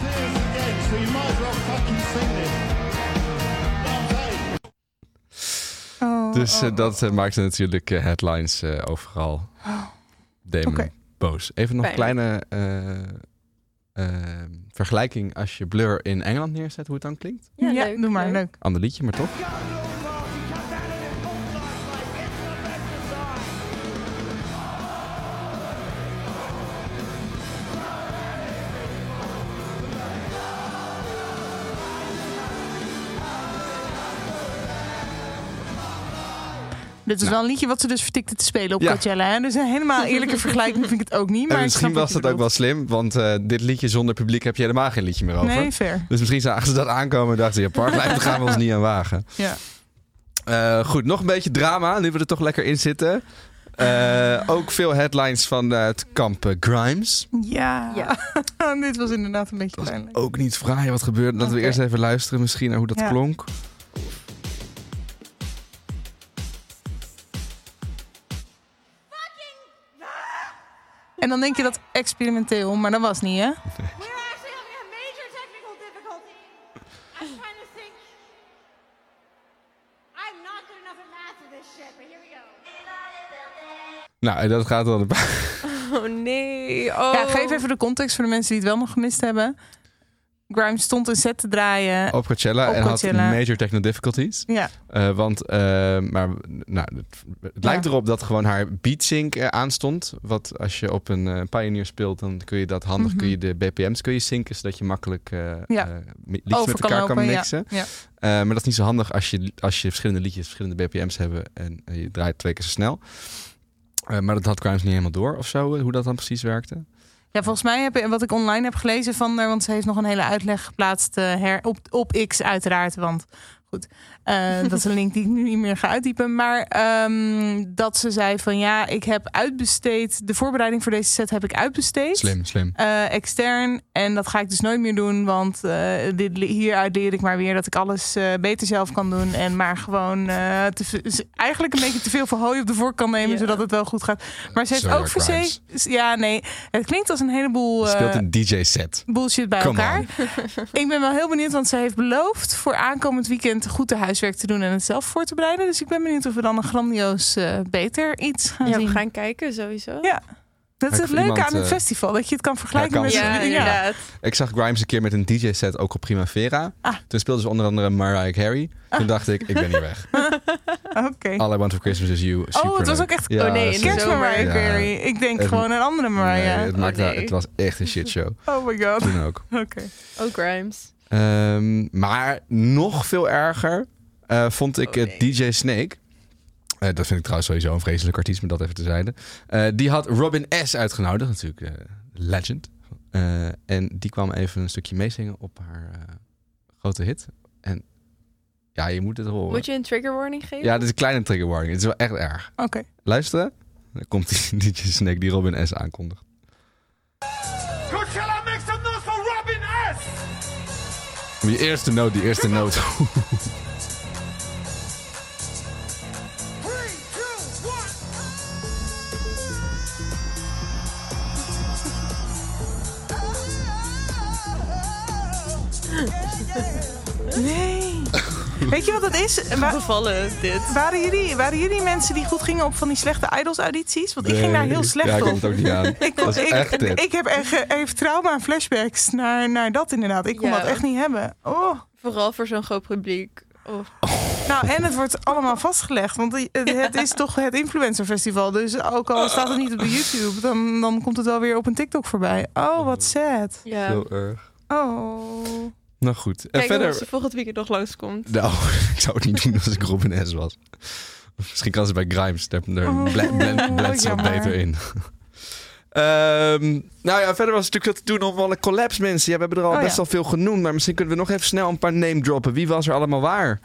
Oh, dus uh, oh, dat uh, maakte natuurlijk uh, headlines uh, overal. Oh. Damon okay. boos. Even nog een kleine uh, uh, vergelijking als je Blur in Engeland neerzet, hoe het dan klinkt. Ja, ja leuk, doe maar, leuk. leuk. Ander liedje, maar toch. Dit is nou. wel een liedje wat ze dus vertikte te spelen op ja. Coachella. Hè? Dus een helemaal eerlijke vergelijking vind ik het ook niet. Maar en misschien was dat ook wel slim. Want uh, dit liedje zonder publiek heb je helemaal geen liedje meer over. Nee, fair. Dus misschien zagen ze dat aankomen en dachten ze... ja, Parklife, daar gaan we ons niet aan wagen. Ja. Uh, goed, nog een beetje drama. Nu we er toch lekker in zitten. Uh, ook veel headlines van uh, het kamp uh, Grimes. Ja, ja. Dit was inderdaad een beetje pijnlijk. Ook niet fraai wat gebeurde. Laten okay. we eerst even luisteren misschien naar hoe dat ja. klonk. En dan denk je dat experimenteel, maar dat was niet, hè? We're actually having a major technical difficulty. I'm trying to think. I'm not good enough at math for this shit, but here we go. Nou, en dat gaat dan... Oh nee. Oh. Ja, geef even de context voor de mensen die het wel nog gemist hebben. Grimes stond een set te draaien op Coachella op en Coachella. had major technical difficulties. Ja. Uh, want, uh, maar nou, het, het lijkt ja. erop dat gewoon haar beatsync uh, aanstond. Wat als je op een uh, Pioneer speelt, dan kun je dat handig, mm-hmm. kun je de B P M's kun je synken, zodat je makkelijk uh, ja. uh, liedjes Over met elkaar kan, kan mixen. Ja. Ja. Uh, maar dat is niet zo handig als je, als je verschillende liedjes, verschillende B P M's hebben en uh, je draait twee keer zo snel. Uh, maar dat had Grimes niet helemaal door of zo, hoe dat dan precies werkte. Ja, volgens mij heb ik wat ik online heb gelezen van haar, want ze heeft nog een hele uitleg geplaatst uh, her, op, op X uiteraard, want goed, uh, dat is een link die ik nu niet meer ga uitdiepen, maar um, dat ze zei van ja, ik heb uitbesteed, de voorbereiding voor deze set heb ik uitbesteed. Slim, slim. Uh, extern en dat ga ik dus nooit meer doen, want uh, dit, hieruit leer ik maar weer dat ik alles uh, beter zelf kan doen en maar gewoon uh, te, eigenlijk een beetje te veel van hooi op de vork kan nemen, yeah. zodat het wel goed gaat. Maar ze heeft Sorry, ook verzekerd, ja nee, het klinkt als een heleboel uh, speelt een D J set bullshit bij Come elkaar. Ik ben wel heel benieuwd, want ze heeft beloofd voor aankomend weekend goed de huiswerk te doen en het zelf voor te bereiden. Dus ik ben benieuwd of we dan een grandioos uh, beter iets gaan ja, zien. we gaan kijken sowieso. Ja. Dat is Ja, het leuke iemand, aan het uh, festival. Dat je het kan vergelijken ja, met... kan. Ja, ja. inderdaad. Ik zag Grimes een keer met een D J-set ook op Primavera. Ah. Toen speelde ze onder andere Mariah Carey. Ah. Toen dacht ik, ik ben hier weg. Oké. Okay. All I Want for Christmas is You. Super Oh, het was leuk. ook echt Ja, oh nee, in de zeker. kerst zomer. Mariah Ja. Carey. Ik denk Het- gewoon een andere Mariah. Nee, het, maakte, Oh, nee. het was echt een shitshow. Oh my god. Toen ook. Oké. Okay. Ook Grimes. Um, maar nog veel erger uh, vond ik Oh, het nee. D J Snake. Uh, dat vind ik trouwens sowieso een vreselijk artiest, maar dat even tezijde. Uh, die had Robin S. uitgenodigd, natuurlijk uh, legend. Uh, en die kwam even een stukje meezingen op haar uh, grote hit. En ja, je moet het horen. Moet je een trigger warning geven? Ja, dit is een kleine trigger warning. Het is wel echt erg. Oké. Okay. Luisteren. Dan komt die D J Snake die Robin S. aankondigt. Coachella, make some noise for Robin S. Die eerste noot, die eerste noot. Three, two, one. Nee. Weet je wat het is? Wa- Bevallen dit. waren, jullie, waren jullie mensen die goed gingen op van die slechte Idols-audities? Want ik ging daar heel slecht ja, ik op. kom het ook niet aan. Ik, Dat is ik, echt ik, dit. ik heb echt even trauma en flashbacks naar, naar dat inderdaad. Ik kon Ja. dat echt niet hebben. Oh. Vooral voor zo'n groot publiek. Oh. Nou, en het wordt allemaal vastgelegd. Want het, het is toch het influencerfestival. Dus ook al staat het niet op de YouTube, dan, dan komt het wel weer op een TikTok voorbij. Oh, wat sad. Ja. Zo erg. Oh. Nou goed. En Kijk verder... of ze volgend weekend nog langskomt. Nou, ik zou het niet doen als ik Robin S. was. Misschien kan ze bij Grimes. Daar daar Oh. blend, blend, blend ze wat Jammer. beter in. Um, nou ja, verder was het natuurlijk dat toen nog wel een collapse, mensen. Ja, we hebben er al Oh, best ja. wel veel genoemd. Maar misschien kunnen we nog even snel een paar name droppen. Wie was er allemaal waar?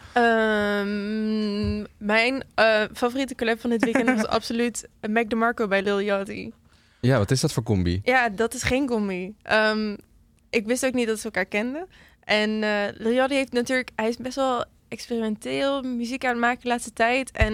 Um, mijn uh, favoriete collab van dit weekend was absoluut Mac DeMarco bij Lil Yachty. Ja, wat is dat voor combi? Ja, dat is geen combi. Um, ik wist ook niet dat ze elkaar kenden. En uh, Lil Yachty heeft natuurlijk... Hij is best wel experimenteel muziek aan het maken de laatste tijd. En,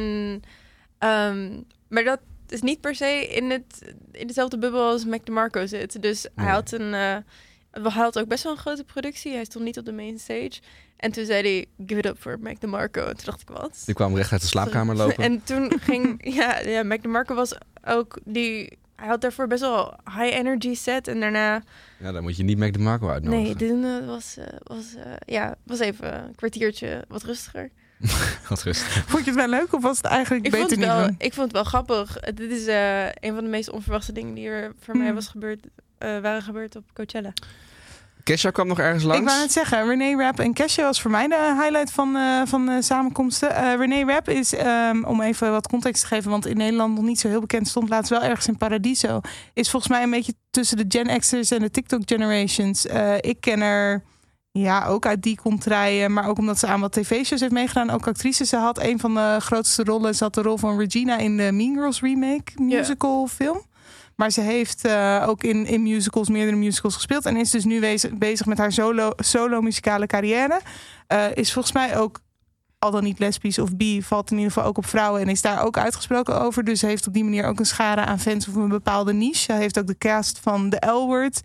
um, maar dat is niet per se in, het, in dezelfde bubbel als Mac DeMarco zit. Dus Nee. hij had een... Uh, hij had ook best wel een grote productie. Hij stond niet op de main stage. En toen zei hij, give it up for Mac DeMarco. En toen dacht ik, wat? Die kwam recht uit de slaapkamer lopen. En toen ging... ja, ja, Mac DeMarco was ook... die. Hij had daarvoor best wel high energy set. En daarna... Ja, dan moet je niet Mac DeMarco uitnodigen. Nee, dit uh, was, uh, was, uh, ja, was even een kwartiertje wat rustiger. Wat rustig. Vond je het wel leuk of was het eigenlijk Ik vond, beter het niet wel, doen? ik vond het wel grappig. Uh, dit is uh, een van de meest onverwachte dingen die er voor Hmm. mij was gebeurd, uh, waren gebeurd op Coachella. Kesha kwam nog ergens langs. Ik wou net zeggen, René Rapp en Kesha was voor mij de highlight van, uh, van de samenkomsten. Uh, René Rapp is, um, om even wat context te geven, want in Nederland nog niet zo heel bekend, stond laatst wel ergens in Paradiso. Is volgens mij een beetje tussen de Gen X'ers en de TikTok generations. Uh, ik ken haar ja, ook uit die contraien, maar ook omdat ze aan wat tv-shows heeft meegedaan. Ook actrice. Ze had een van de grootste rollen. Ze had de rol van Regina in de Mean Girls remake musical film. Maar ze heeft uh, ook in, in musicals, meerdere musicals gespeeld. En is dus nu bezig, bezig met haar solo, solo muzikale carrière. Uh, is volgens mij ook, al dan niet lesbisch of bi, valt in ieder geval ook op vrouwen. En is daar ook uitgesproken over. Dus ze heeft op die manier ook een schare aan fans of een bepaalde niche. Ze heeft ook de cast van The L-Word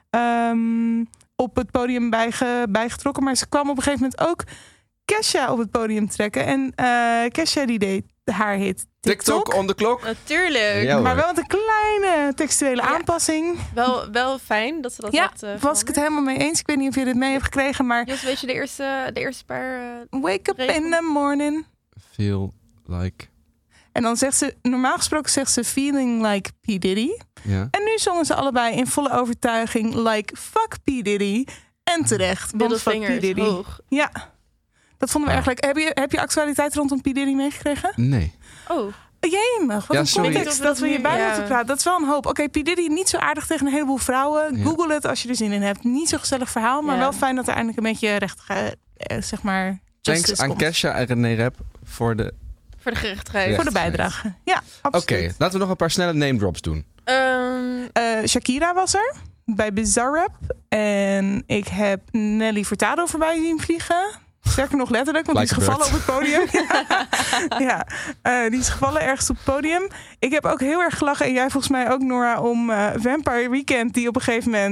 um, op het podium bijge, bijgetrokken. Maar ze kwam op een gegeven moment ook Kesha op het podium trekken. En uh, Kesha die deed haar hit TikTok. TikTok on the clock. Natuurlijk. Ja, Maar hoor. wel met een kleine textuele Ja. aanpassing. Wel, wel fijn dat ze dat Ja, had uh, was ik het helemaal mee eens. Ik weet niet of je dit mee hebt gekregen, maar Jos, weet je de eerste, de eerste paar... Uh, wake up regels? in the morning. Feel like... En dan zegt ze, normaal gesproken zegt ze feeling like P. Diddy. Ja. En nu zongen ze allebei in volle overtuiging like fuck P. Diddy. En terecht, want fuck P. middelvinger Diddy. hoog. Ja, dat vonden we Ah. erg leuk. Heb je, heb je actualiteit rondom P. Diddy meegekregen? Nee. Oh, Jemig, wat Ja, een sorry. context Ik weet dat niet we of hierbij dat nu- moeten ja. praten. Dat is wel een hoop. Oké, okay, P. Diddy niet zo aardig tegen een heleboel vrouwen. Ja. Google het als je er zin in hebt. Niet zo gezellig verhaal, maar Ja. wel fijn dat er eindelijk een beetje recht, eh, zeg maar, Thanks justice aan komt. Kesha en René Rapp voor de... voor de gerechtigheid. Ja. Voor de bijdrage. Ja, Oké, absoluut. laten we nog een paar snelle name drops doen. Um, Eh, Shakira was er bij Bizarre Rap. En ik heb Nelly Furtado voorbij zien vliegen. Sterker nog letterlijk, want Like die is a gevallen bird. op het podium. ja, uh, die is gevallen ergens op het podium. Ik heb ook heel erg gelachen, en jij volgens mij ook, Nora, om uh, Vampire Weekend, die op een gegeven moment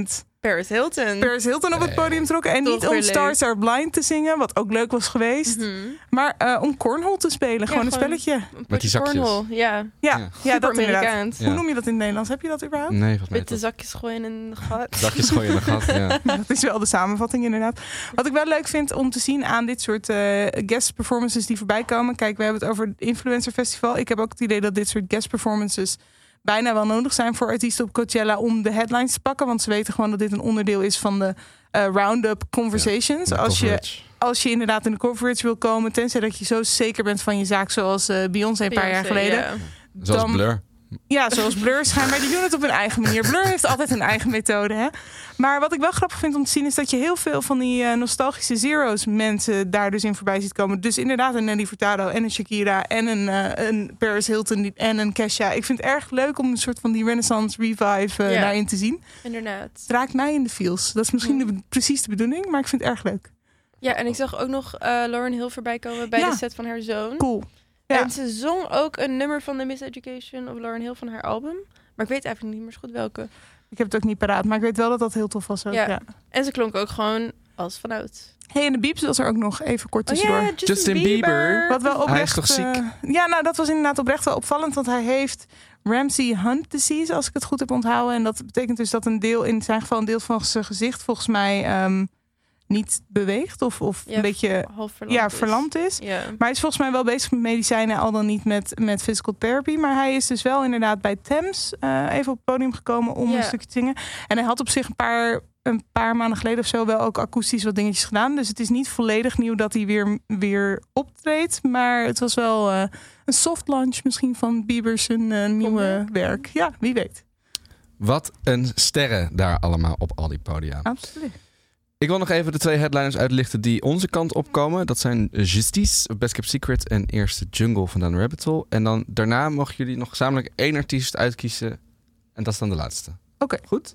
Paris Hilton. Paris Hilton op het podium trok. En Toch niet om weer Stars leuk. Are Blind te zingen, wat ook leuk was geweest. Mm-hmm. Maar uh, om cornhole te spelen, gewoon een gewoon spelletje. Een Met die zakjes. cornhole, ja. Ja, ja, Ja. ja dat inderdaad. Amerikaans. Ja. Hoe noem je dat in het Nederlands? Heb je dat überhaupt? Nee, volgens mij Witte toch. zakjes gooien in een gat. Zakjes gooien in de gat, ja. Dat is wel de samenvatting inderdaad. Wat ik wel leuk vind om te zien aan dit soort uh, guest performances die voorbij komen. Kijk, we hebben het over het Influencer Festival. Ik heb ook het idee dat dit soort guest performances bijna wel nodig zijn voor artiesten op Coachella om de headlines te pakken. Want ze weten gewoon dat dit een onderdeel is van de uh, round-up conversations. Ja, als, je, coverage. als je inderdaad in de coverage wil komen, tenzij dat je zo zeker bent van je zaak zoals uh, Beyoncé een paar jaar Beyoncé, geleden. ja. Zoals dan- Blur. Ja, zoals Blur schijnbaar. Die doen het op hun eigen manier. Blur heeft altijd een eigen methode. Hè? Maar wat ik wel grappig vind om te zien is dat je heel veel van die uh, nostalgische zero's mensen daar dus in voorbij ziet komen. Dus inderdaad een Nelly Furtado en een Shakira en een, uh, een Paris Hilton en een Kesha. Ik vind het erg leuk om een soort van die Renaissance revive uh, Ja. daarin te zien. Inderdaad. Het raakt mij in de feels. Dat is misschien de, precies de bedoeling, maar ik vind het erg leuk. Ja, en ik zag ook nog uh, Lauryn Hill voorbij komen bij Ja. de set van haar zoon. Cool. Ja. En ze zong ook een nummer van The Miseducation of Lauryn Hill van haar album. Maar ik weet eigenlijk niet meer zo goed welke. Ik heb het ook niet paraat, maar ik weet wel dat dat heel tof was ook. Ja. Ja. En ze klonk ook gewoon als vanouds. Hey, en de Beeps was er ook nog even kort Oh tussendoor. ja, Justin, Justin Bieber. Bieber. Wat wel oprecht, Hij is toch ziek? eh, ja, nou dat was inderdaad oprecht wel opvallend, want hij heeft Ramsay Hunt disease, als ik het goed heb onthouden. En dat betekent dus dat een deel, in zijn geval een deel van zijn gezicht, volgens mij ehm, niet beweegt of, of Ja, een beetje half verlamd ja, is. verlamd is. Ja. Maar hij is volgens mij wel bezig met medicijnen, al dan niet met, met physical therapy. Maar hij is dus wel inderdaad bij Thames uh, even op het podium gekomen om Ja. een stukje te zingen. En hij had op zich een paar, een paar maanden geleden of zo wel ook akoestisch wat dingetjes gedaan. Dus het is niet volledig nieuw dat hij weer, weer optreedt. Maar het was wel uh, een soft launch misschien van Bieber's uh, nieuwe werk. Ja, wie weet. Wat een sterren daar allemaal op al die podia. Absoluut. Ik wil nog even de twee headliners uitlichten die onze kant opkomen. Dat zijn Justice, Best Kept Secret en eerst Jungle van Dan Rabbit Hole. En dan daarna mogen jullie nog gezamenlijk één artiest uitkiezen. En dat is dan de laatste. Oké. Goed?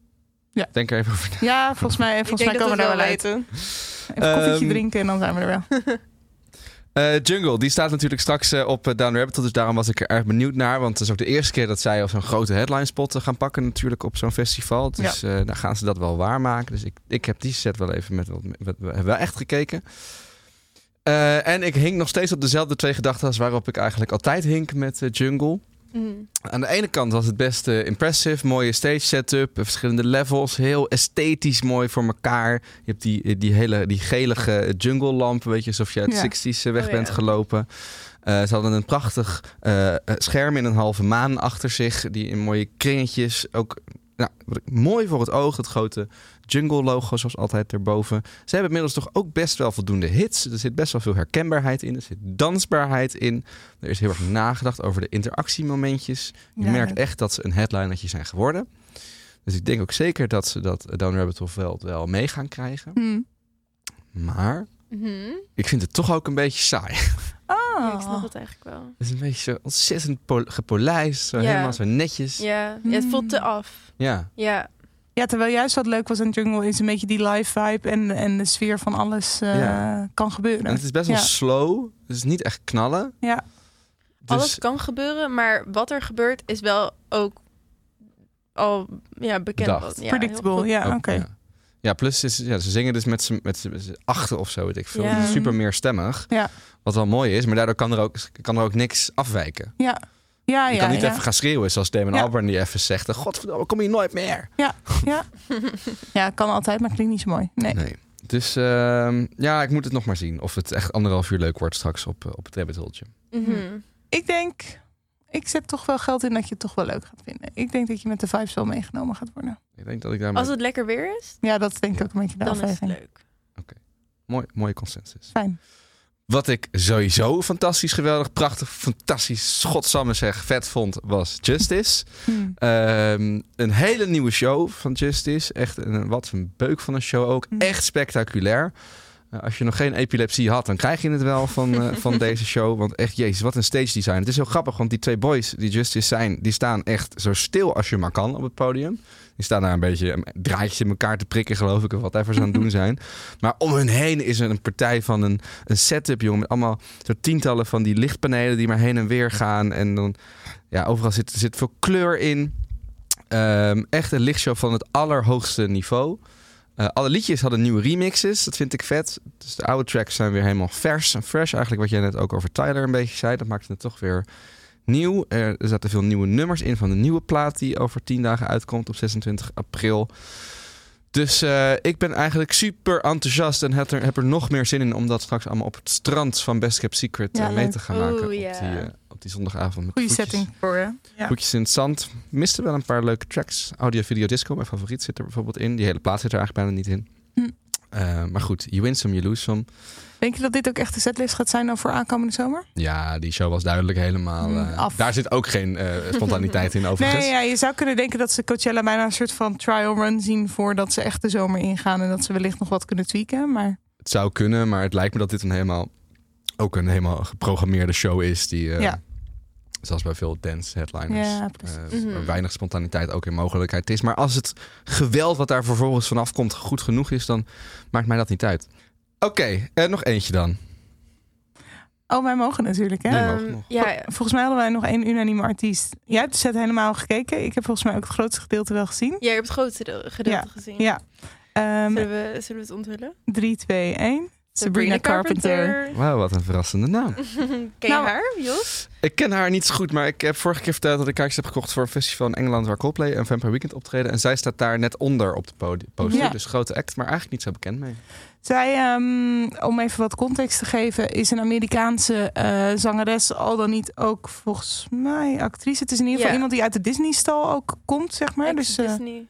Ja. Denk er even over na. Ja, volgens mij, volgens mij komen we daar wel uit. weten. Even een koffietje Ehm, drinken en dan zijn we er wel. Uh, Jungle, die staat natuurlijk straks uh, op uh, Down Rabbit Hole. Dus daarom was ik er erg benieuwd naar. Want het is ook de eerste keer dat zij op zo'n grote headline spot uh, gaan pakken natuurlijk op zo'n festival. Dus uh, daar gaan ze dat wel waarmaken. Dus ik, ik heb die set wel even met wat, met, we hebben wel echt gekeken. Uh, en ik hing nog steeds op dezelfde twee gedachten als waarop ik eigenlijk altijd hink met uh, Jungle. Mm. Aan de ene kant was het best uh, impressive, mooie stage setup, verschillende levels, heel esthetisch mooi voor elkaar. Je hebt die, die hele die gelige jungle lamp, weet je, alsof je uit de Ja. zestig's weg Oh, bent ja. gelopen. Uh, ze hadden een prachtig uh, scherm in een halve maan achter zich, die in mooie kringetjes, ook nou, wat ik- mooi voor het oog, het grote jungle logo zoals altijd erboven. Ze hebben inmiddels toch ook best wel voldoende hits. Er zit best wel veel herkenbaarheid in, er zit dansbaarheid in. Er is heel erg nagedacht over de interactiemomentjes. Je Ja. merkt echt dat ze een headlinertje zijn geworden. Dus ik denk ook zeker dat ze dat Down Rabbit Hole wel, wel mee gaan krijgen. Hm. Maar Mhm. ik vind het toch ook een beetje saai. Ah. Ja, ik snap het eigenlijk wel. Het is een beetje zo ontzettend pol- gepolijst. Zo Ja. helemaal zo netjes. Ja, ja, het voelt te af. Ja. Ja, Ja, terwijl juist wat leuk was aan Jungle is een beetje die live vibe en, en de sfeer van alles uh, Ja. kan gebeuren. En het is best wel Ja. slow. Het is niet echt knallen. Ja. Dus, alles kan gebeuren, maar wat er gebeurt is wel ook al ja, bekend. Bedacht. Wat- ja, Predictable, heel goed. ja, ook, oké. ja. Ja, plus is, ja, ze zingen dus met z'n met z'n- met z'n achten of zo, weet ik veel. Ja. Super meerstemmig. Ja. Wat wel mooi is, maar daardoor kan er ook, kan er ook niks afwijken. Ja, ja, Je ja. kan niet ja. even gaan schreeuwen zoals Damon Ja. Albarn die even zegt... Godverdomme, kom hier nooit meer. Ja, ja. ja, kan altijd, maar klinkt niet zo mooi. Nee. Nee. Dus ehm, ja, ik moet het nog maar zien. Of het echt anderhalf uur leuk wordt straks op, eh, op het rabbit holtje. Mhm. Ik denk, ik zet toch wel geld in dat je het toch wel leuk gaat vinden. Ik denk dat je met de vibes wel meegenomen gaat worden. Ik denk dat ik daar Als het lekker weer is, Ja, dat denk ik ook een beetje de dan is het afweging. leuk. mooi, mooie consensus. Fijn. Wat ik sowieso fantastisch, geweldig, prachtig, fantastisch, godsamme zeg, vet vond, was Justice. Hm. Ehm, een hele nieuwe show van Justice. Echt een, wat een beuk van een show ook. Hm. Echt spectaculair. Uh, als je nog geen epilepsie had, dan krijg je het wel van, uh, van deze show. Want echt, jezus, wat een stage design. Het is heel grappig, want die twee boys die Justice zijn... die staan echt zo stil als je maar kan op het podium. Die staan daar een beetje draadjes in elkaar te prikken, geloof ik, of wat even ze aan het doen zijn. Maar om hun heen is er een partij van een, een setup, jongen, met allemaal zo tientallen van die lichtpanelen die maar heen en weer gaan. En dan, ja, overal zit, er zit veel kleur in. Um, echt een lichtshow van het allerhoogste niveau. Uh, alle liedjes hadden nieuwe remixes. Dat vind ik vet. Dus de oude tracks zijn weer helemaal vers en fresh. Eigenlijk wat jij net ook over Tyler een beetje zei. Dat maakte het toch weer nieuw. Er zaten veel nieuwe nummers in van de nieuwe plaat die over tien dagen uitkomt op zesentwintig april. Dus uh, ik ben eigenlijk super enthousiast en heb er, heb er nog meer zin in om dat straks allemaal op het strand van Best Kept Secret uh, Ja, mee leuk. te gaan maken. Oeh, op, ja. die, uh, op die zondagavond. Met Goeie voetjes, setting voor je. Ja. voetjes in het zand. Miste wel een paar leuke tracks. Audio Video Disco, mijn favoriet, zit er bijvoorbeeld in. Die hele plaat zit er eigenlijk bijna niet in. Hm. Uh, maar goed, you win some, you lose some. Denk je dat dit ook echt de setlist gaat zijn dan voor aankomende zomer? Ja, die show was duidelijk helemaal... Uh, Af. daar zit ook geen uh, spontaniteit in overigens. Nee, ja, je zou kunnen denken dat ze Coachella bijna een soort van trial run zien voordat ze echt de zomer ingaan en dat ze wellicht nog wat kunnen tweaken. Maar Het zou kunnen, maar het lijkt me dat dit een helemaal... ook een helemaal geprogrammeerde show is die... Uh, ja. Zoals bij veel dance headliners. Ja, precies. Uh, Mhm. Weinig spontaniteit ook in mogelijkheid is. Maar als het geweld wat daar vervolgens vanaf komt goed genoeg is, dan maakt mij dat niet uit. Oké, okay, uh, nog eentje dan. Oh, wij mogen natuurlijk, hè? Nee, Ehm, mogen nog. ja, ja. Volgens mij hadden wij nog één unanieme artiest. Jij hebt de set helemaal gekeken. Ik heb volgens mij ook het grootste gedeelte wel gezien. Jij hebt het grootste deel- gedeelte Ja. gezien. Ja. Um, Zullen, we, zullen we het onthullen? drie, twee, één. Sabrina Carpenter. Wauw, wat een verrassende naam. Ken Nou, je haar, Jos? Ik ken haar niet zo goed, maar ik heb vorige keer verteld dat ik kaartjes heb gekocht voor een festival in Engeland waar Coldplay en Vampire Weekend optreden. En zij staat daar net onder op de podi- poster. Ja. Dus grote act, maar eigenlijk niet zo bekend mee. Zij, um, om even wat context te geven, is een Amerikaanse uh, zangeres. Al dan niet ook volgens mij actrice. Het is in ieder geval Ja. iemand die uit de Disney-stal ook komt, zeg maar. Dus uh, Ex-Disney.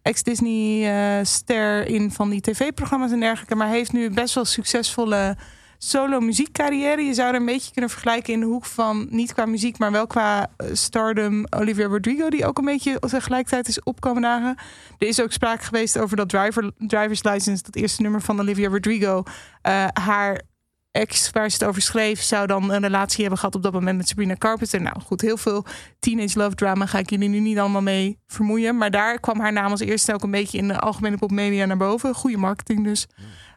ex-Disney-ster in van die tv-programma's en dergelijke. Maar heeft nu best wel succesvolle solo muziekcarrière. Je zou er een beetje kunnen vergelijken in de hoek van, niet qua muziek, maar wel qua uh, stardom, Olivia Rodrigo, die ook een beetje tegelijkertijd is opkomen dagen. Er is ook sprake geweest over dat driver, Driver's License, dat eerste nummer van Olivia Rodrigo, uh, haar ex waar ze het over schreef, zou dan een relatie hebben gehad op dat moment met Sabrina Carpenter. Nou goed, heel veel teenage love drama ga ik jullie nu niet allemaal mee vermoeien. Maar daar kwam haar naam als eerste ook een beetje in de algemene popmedia naar boven. Goede marketing dus.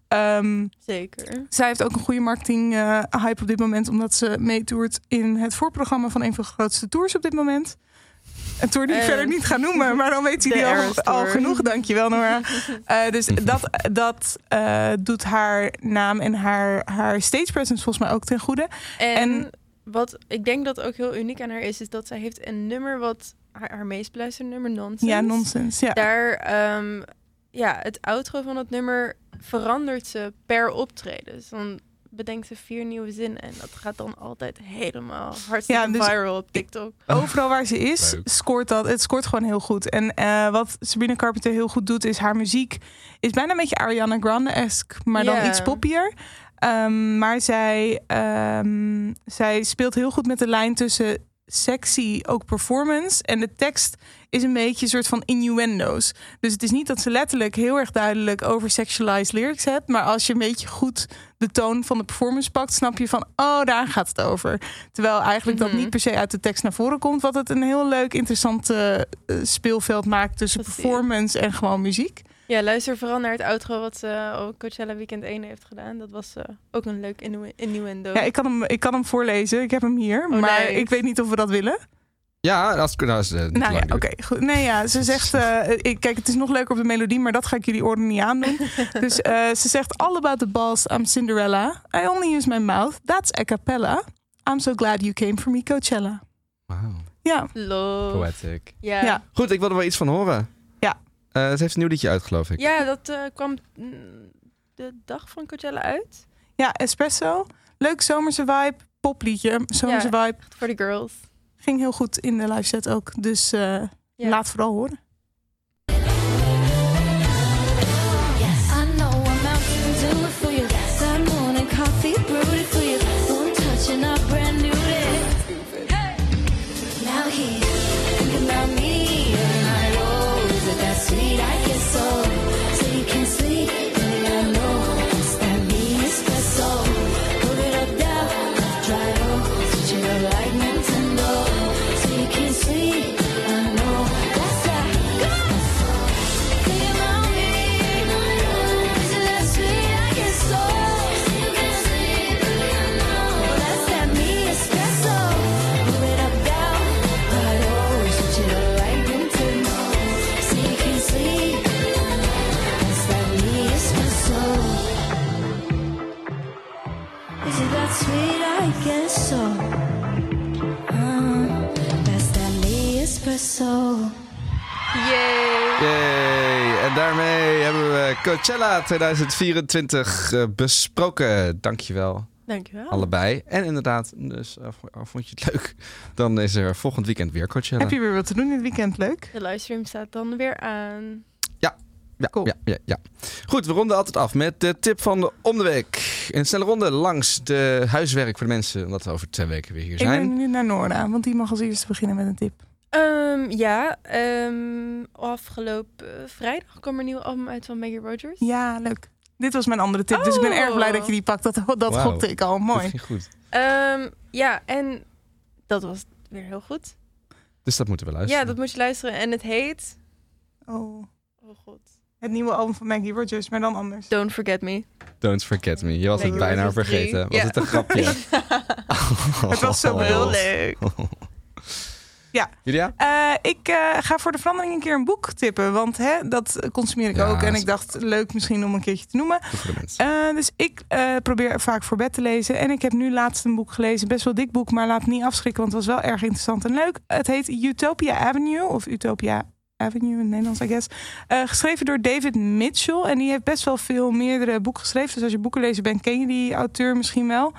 Um, Zeker. zij heeft ook een goede marketing uh, hype op dit moment, omdat ze meetoert in het voorprogramma van een van de grootste tours op dit moment. Een tour die ik Uh, verder niet ga noemen, maar dan weet de jullie al, Eras al Tour. genoeg. Dankjewel, Nora. Uh, dus dat, dat uh, doet haar naam en haar, haar stage presence volgens mij ook ten goede. En, En- wat ik denk dat ook heel uniek aan haar is, is dat zij heeft een nummer wat haar, haar meest beluisterde nummer, Nonsense. Ja, nonsens. Ja. Daar, um, ja, het outro van dat nummer verandert ze per optreden. Dus dan bedenkt ze vier nieuwe zinnen en dat gaat dan altijd helemaal hartstikke Ja, dus- viral op TikTok. Overal waar ze is, Leuk. scoort dat. Het scoort gewoon heel goed. En uh, wat Sabrina Carpenter heel goed doet, is haar muziek is bijna een beetje Ariana Grande-esque, maar dan Ja. iets poppier. Um, maar zij, um, zij speelt heel goed met de lijn tussen sexy, ook performance. En de tekst is een beetje een soort van innuendo's. Dus het is niet dat ze letterlijk heel erg duidelijk over sexualized lyrics hebt. Maar als je een beetje goed de toon van de performance pakt, snap je van, oh, daar gaat het over. Terwijl eigenlijk Mhm. dat niet per se uit de tekst naar voren komt. Wat het een heel leuk, interessant uh, speelveld maakt tussen Precies. performance en gewoon muziek. Ja, luister vooral naar het outro wat ze op Coachella Weekend één heeft gedaan. Dat was uh, ook een leuk innu- innuendo. Ja, ik kan hem, ik kan hem voorlezen. Ik heb hem hier. Oh, maar nice. ik weet niet of we dat willen. Ja, dat is, dat is uh, niet Nou ja, lang oké, duurt. goed. Nee, ja, ze zegt, uh, ik, kijk, het is nog leuker op de melodie, maar dat ga ik jullie orde niet aandoen. Dus uh, ze zegt, all about the balls, I'm Cinderella. I only use my mouth, that's a cappella. I'm so glad you came for me, Coachella. Wauw, Ja, Love. poetic. Ja. Ja. Ja. Goed, ik wilde wel iets van horen. Ja. Uh, het heeft een nieuw liedje uit, geloof ik. Ja, dat uh, kwam mm, de dag van Coachella uit. ja, Espresso. Leuk zomerse vibe, popliedje, zomerse Ja. vibe. Voor de girls. Ging heel goed in de live set ook, dus uh, Ja. laat vooral horen. I know I'm out to do it for you. That morning coffee brewed it for you. One touch and a brand new day. Now he's thinking about me and my rose with that sweet I get so so you can sleep and I know it's that me espresso. Put it up down, drive on, switch it up like Nintendo. So you can sleep, I know that's that Is it that sweet? I guess so. Uh, that's that espresso. Yay! Yay! En daarmee hebben we Coachella tweeduizend vierentwintig uh, besproken. Dankjewel. Dankjewel. Allebei. En inderdaad, dus uh, vond je het leuk? Dan is er volgend weekend weer Coachella. Heb je weer wat te doen in het weekend? Leuk. De livestream staat dan weer aan. Ja. Ja, cool. ja, ja, ja. Goed, we ronden altijd af met de tip van de om de week. Een snelle ronde langs de huiswerk voor de mensen, omdat we over twee weken weer hier zijn. Ik ben nu naar Noora, want die mag als eerste beginnen met een tip. Um, ja, um, afgelopen vrijdag kwam er een nieuw album uit van Maggie Rogers. Ja, leuk. Dit was mijn andere tip, oh. dus ik ben erg blij dat je die pakt. Dat, dat wow. gokte ik al. Mooi. Dat ging goed. Um, ja, en dat was weer heel goed. Dus dat moeten we luisteren. Ja, dat moet je luisteren. En het heet... Oh, oh god. Het nieuwe album van Maggie Rogers, maar dan anders. Don't Forget Me. Don't Forget Me. Je was Maggie het bijna Rogers vergeten. drie. Was ja. het een grapje? Oh. Het was zo heel leuk. Ja. Julia? Uh, ik uh, ga voor de verandering een keer een boek tippen. Want hè, dat consumeer ik ja, ook. En ik dacht, leuk misschien om een keertje te noemen. Uh, dus ik uh, probeer vaak voor bed te lezen. En ik heb nu laatst een boek gelezen. Best wel dik boek, maar laat het niet afschrikken. Want het was wel erg interessant en leuk. Het heet Utopia Avenue. Of Utopia Avenue in het Nederlands, I guess. Uh, geschreven door David Mitchell. En die heeft best wel veel meerdere boeken geschreven. Dus als je boekenlezer bent, ken je die auteur misschien wel.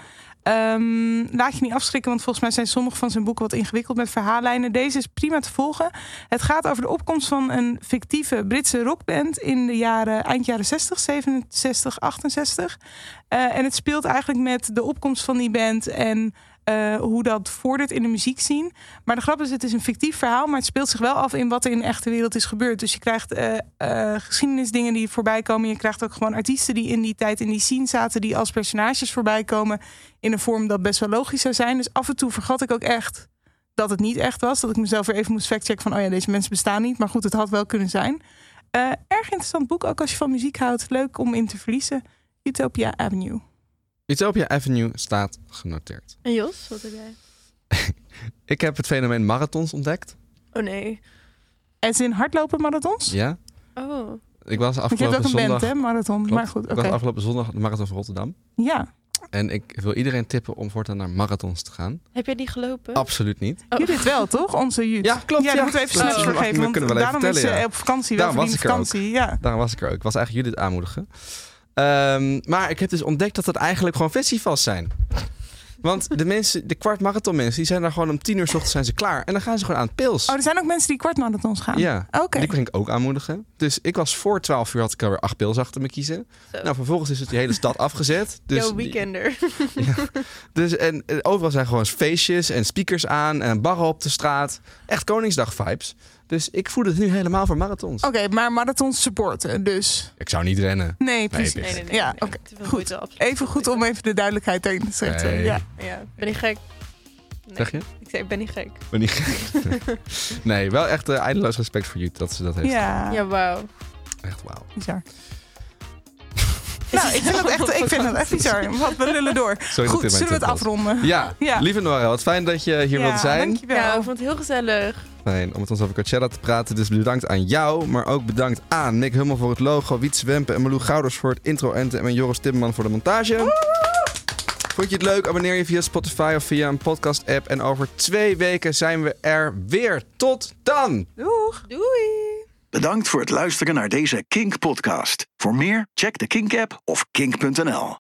Um, laat je niet afschrikken, want volgens mij zijn sommige van zijn boeken wat ingewikkeld met verhaallijnen. Deze is prima te volgen. Het gaat over de opkomst van een fictieve Britse rockband in de jaren, eind jaren zestig, zevenenzestig, achtenzestig. Uh, en het speelt eigenlijk met de opkomst van die band en Uh, hoe dat vordert in de muziekscene. Maar de grap is, het is een fictief verhaal, maar het speelt zich wel af in wat er in de echte wereld is gebeurd. Dus je krijgt uh, uh, geschiedenisdingen die voorbij komen. Je krijgt ook gewoon artiesten die in die tijd in die scene zaten, die als personages voorbij komen in een vorm dat best wel logisch zou zijn. Dus af en toe vergat ik ook echt dat het niet echt was. Dat ik mezelf weer even moest factchecken van, oh ja, deze mensen bestaan niet. Maar goed, het had wel kunnen zijn. Uh, erg interessant boek, ook als je van muziek houdt. Leuk om in te verliezen. Utopia Avenue. Utopia Avenue staat genoteerd. En Jos, wat heb jij? Ik heb het fenomeen marathons ontdekt. Oh nee. En zijn hardlopen marathons? Ja. Oh. Ik was afgelopen je hebt ook een zondag... band, hè, marathon. Klopt. Maar goed, ik okay. was afgelopen zondag de marathon van Rotterdam. Ja. En ik wil iedereen tippen om voortaan naar marathons te gaan. Heb jij die gelopen? Absoluut niet. Oh. Judith wel, toch? Onze Judith. Ja, klopt. Ja, daar ja. moeten we even snaps voor geven. Want kunnen we daarom vertellen, is ze ja. op vakantie. Wel Daarom was ik er vakantie. ook. Ja. Daarom was ik er ook. Ik was eigenlijk Judith aanmoedigen. Um, maar ik heb dus ontdekt dat dat eigenlijk gewoon festivals zijn. Want de mensen, de kwartmarathon mensen, die zijn daar gewoon om tien uur 's ochtends zijn ze klaar. En dan gaan ze gewoon aan het pils. Oh, er zijn ook mensen die kwartmarathons gaan? Ja, okay. die ging ik ook aanmoedigen. Dus ik was voor twaalf uur had ik alweer acht pils achter me kiezen. Zo. Nou, vervolgens is het die hele stad afgezet. Dus Jouw weekender. Die, ja, dus en, en overal zijn gewoon feestjes en speakers aan en barren op de straat. Echt Koningsdag vibes. Dus ik voel het nu helemaal voor marathons. Oké, okay, maar marathons supporten dus? Ik zou niet rennen. Nee, precies. Nee, nee, nee, ja, nee, oké. Okay. Goed. Even goed om even de duidelijkheid erin te zetten. Nee. Ja. ja, ben ik gek? Nee. Zeg je? Ik zei, ben niet gek. Ben niet gek. Nee, wel echt uh, eindeloos respect voor Jut dat ze dat heeft. Ja, ja wauw. Echt wauw. Bizar. Nou, ik vind dat echt, ik vind dat echt bizar. Wat, we lullen door. Sorry, goed, zullen we het afronden? Ja, ja. Lieve Nora, wat fijn dat je hier ja, wilde zijn. Dankjewel. Ja, ik vond het heel gezellig. Fijn om met ons over Coachella te praten. Dus bedankt aan jou, maar ook bedankt aan Nick Hummel voor het logo, Wietse Wempe en Malou Gouders voor het intro-enten en Joris Timmerman voor de montage. Woehoe! Vond je het leuk? Abonneer je via Spotify of via een podcast-app. En over twee weken zijn we er weer. Tot dan! Doeg! Doei! Bedankt voor het luisteren naar deze Kink-podcast. Voor meer, check de Kink-app of kink punt n l.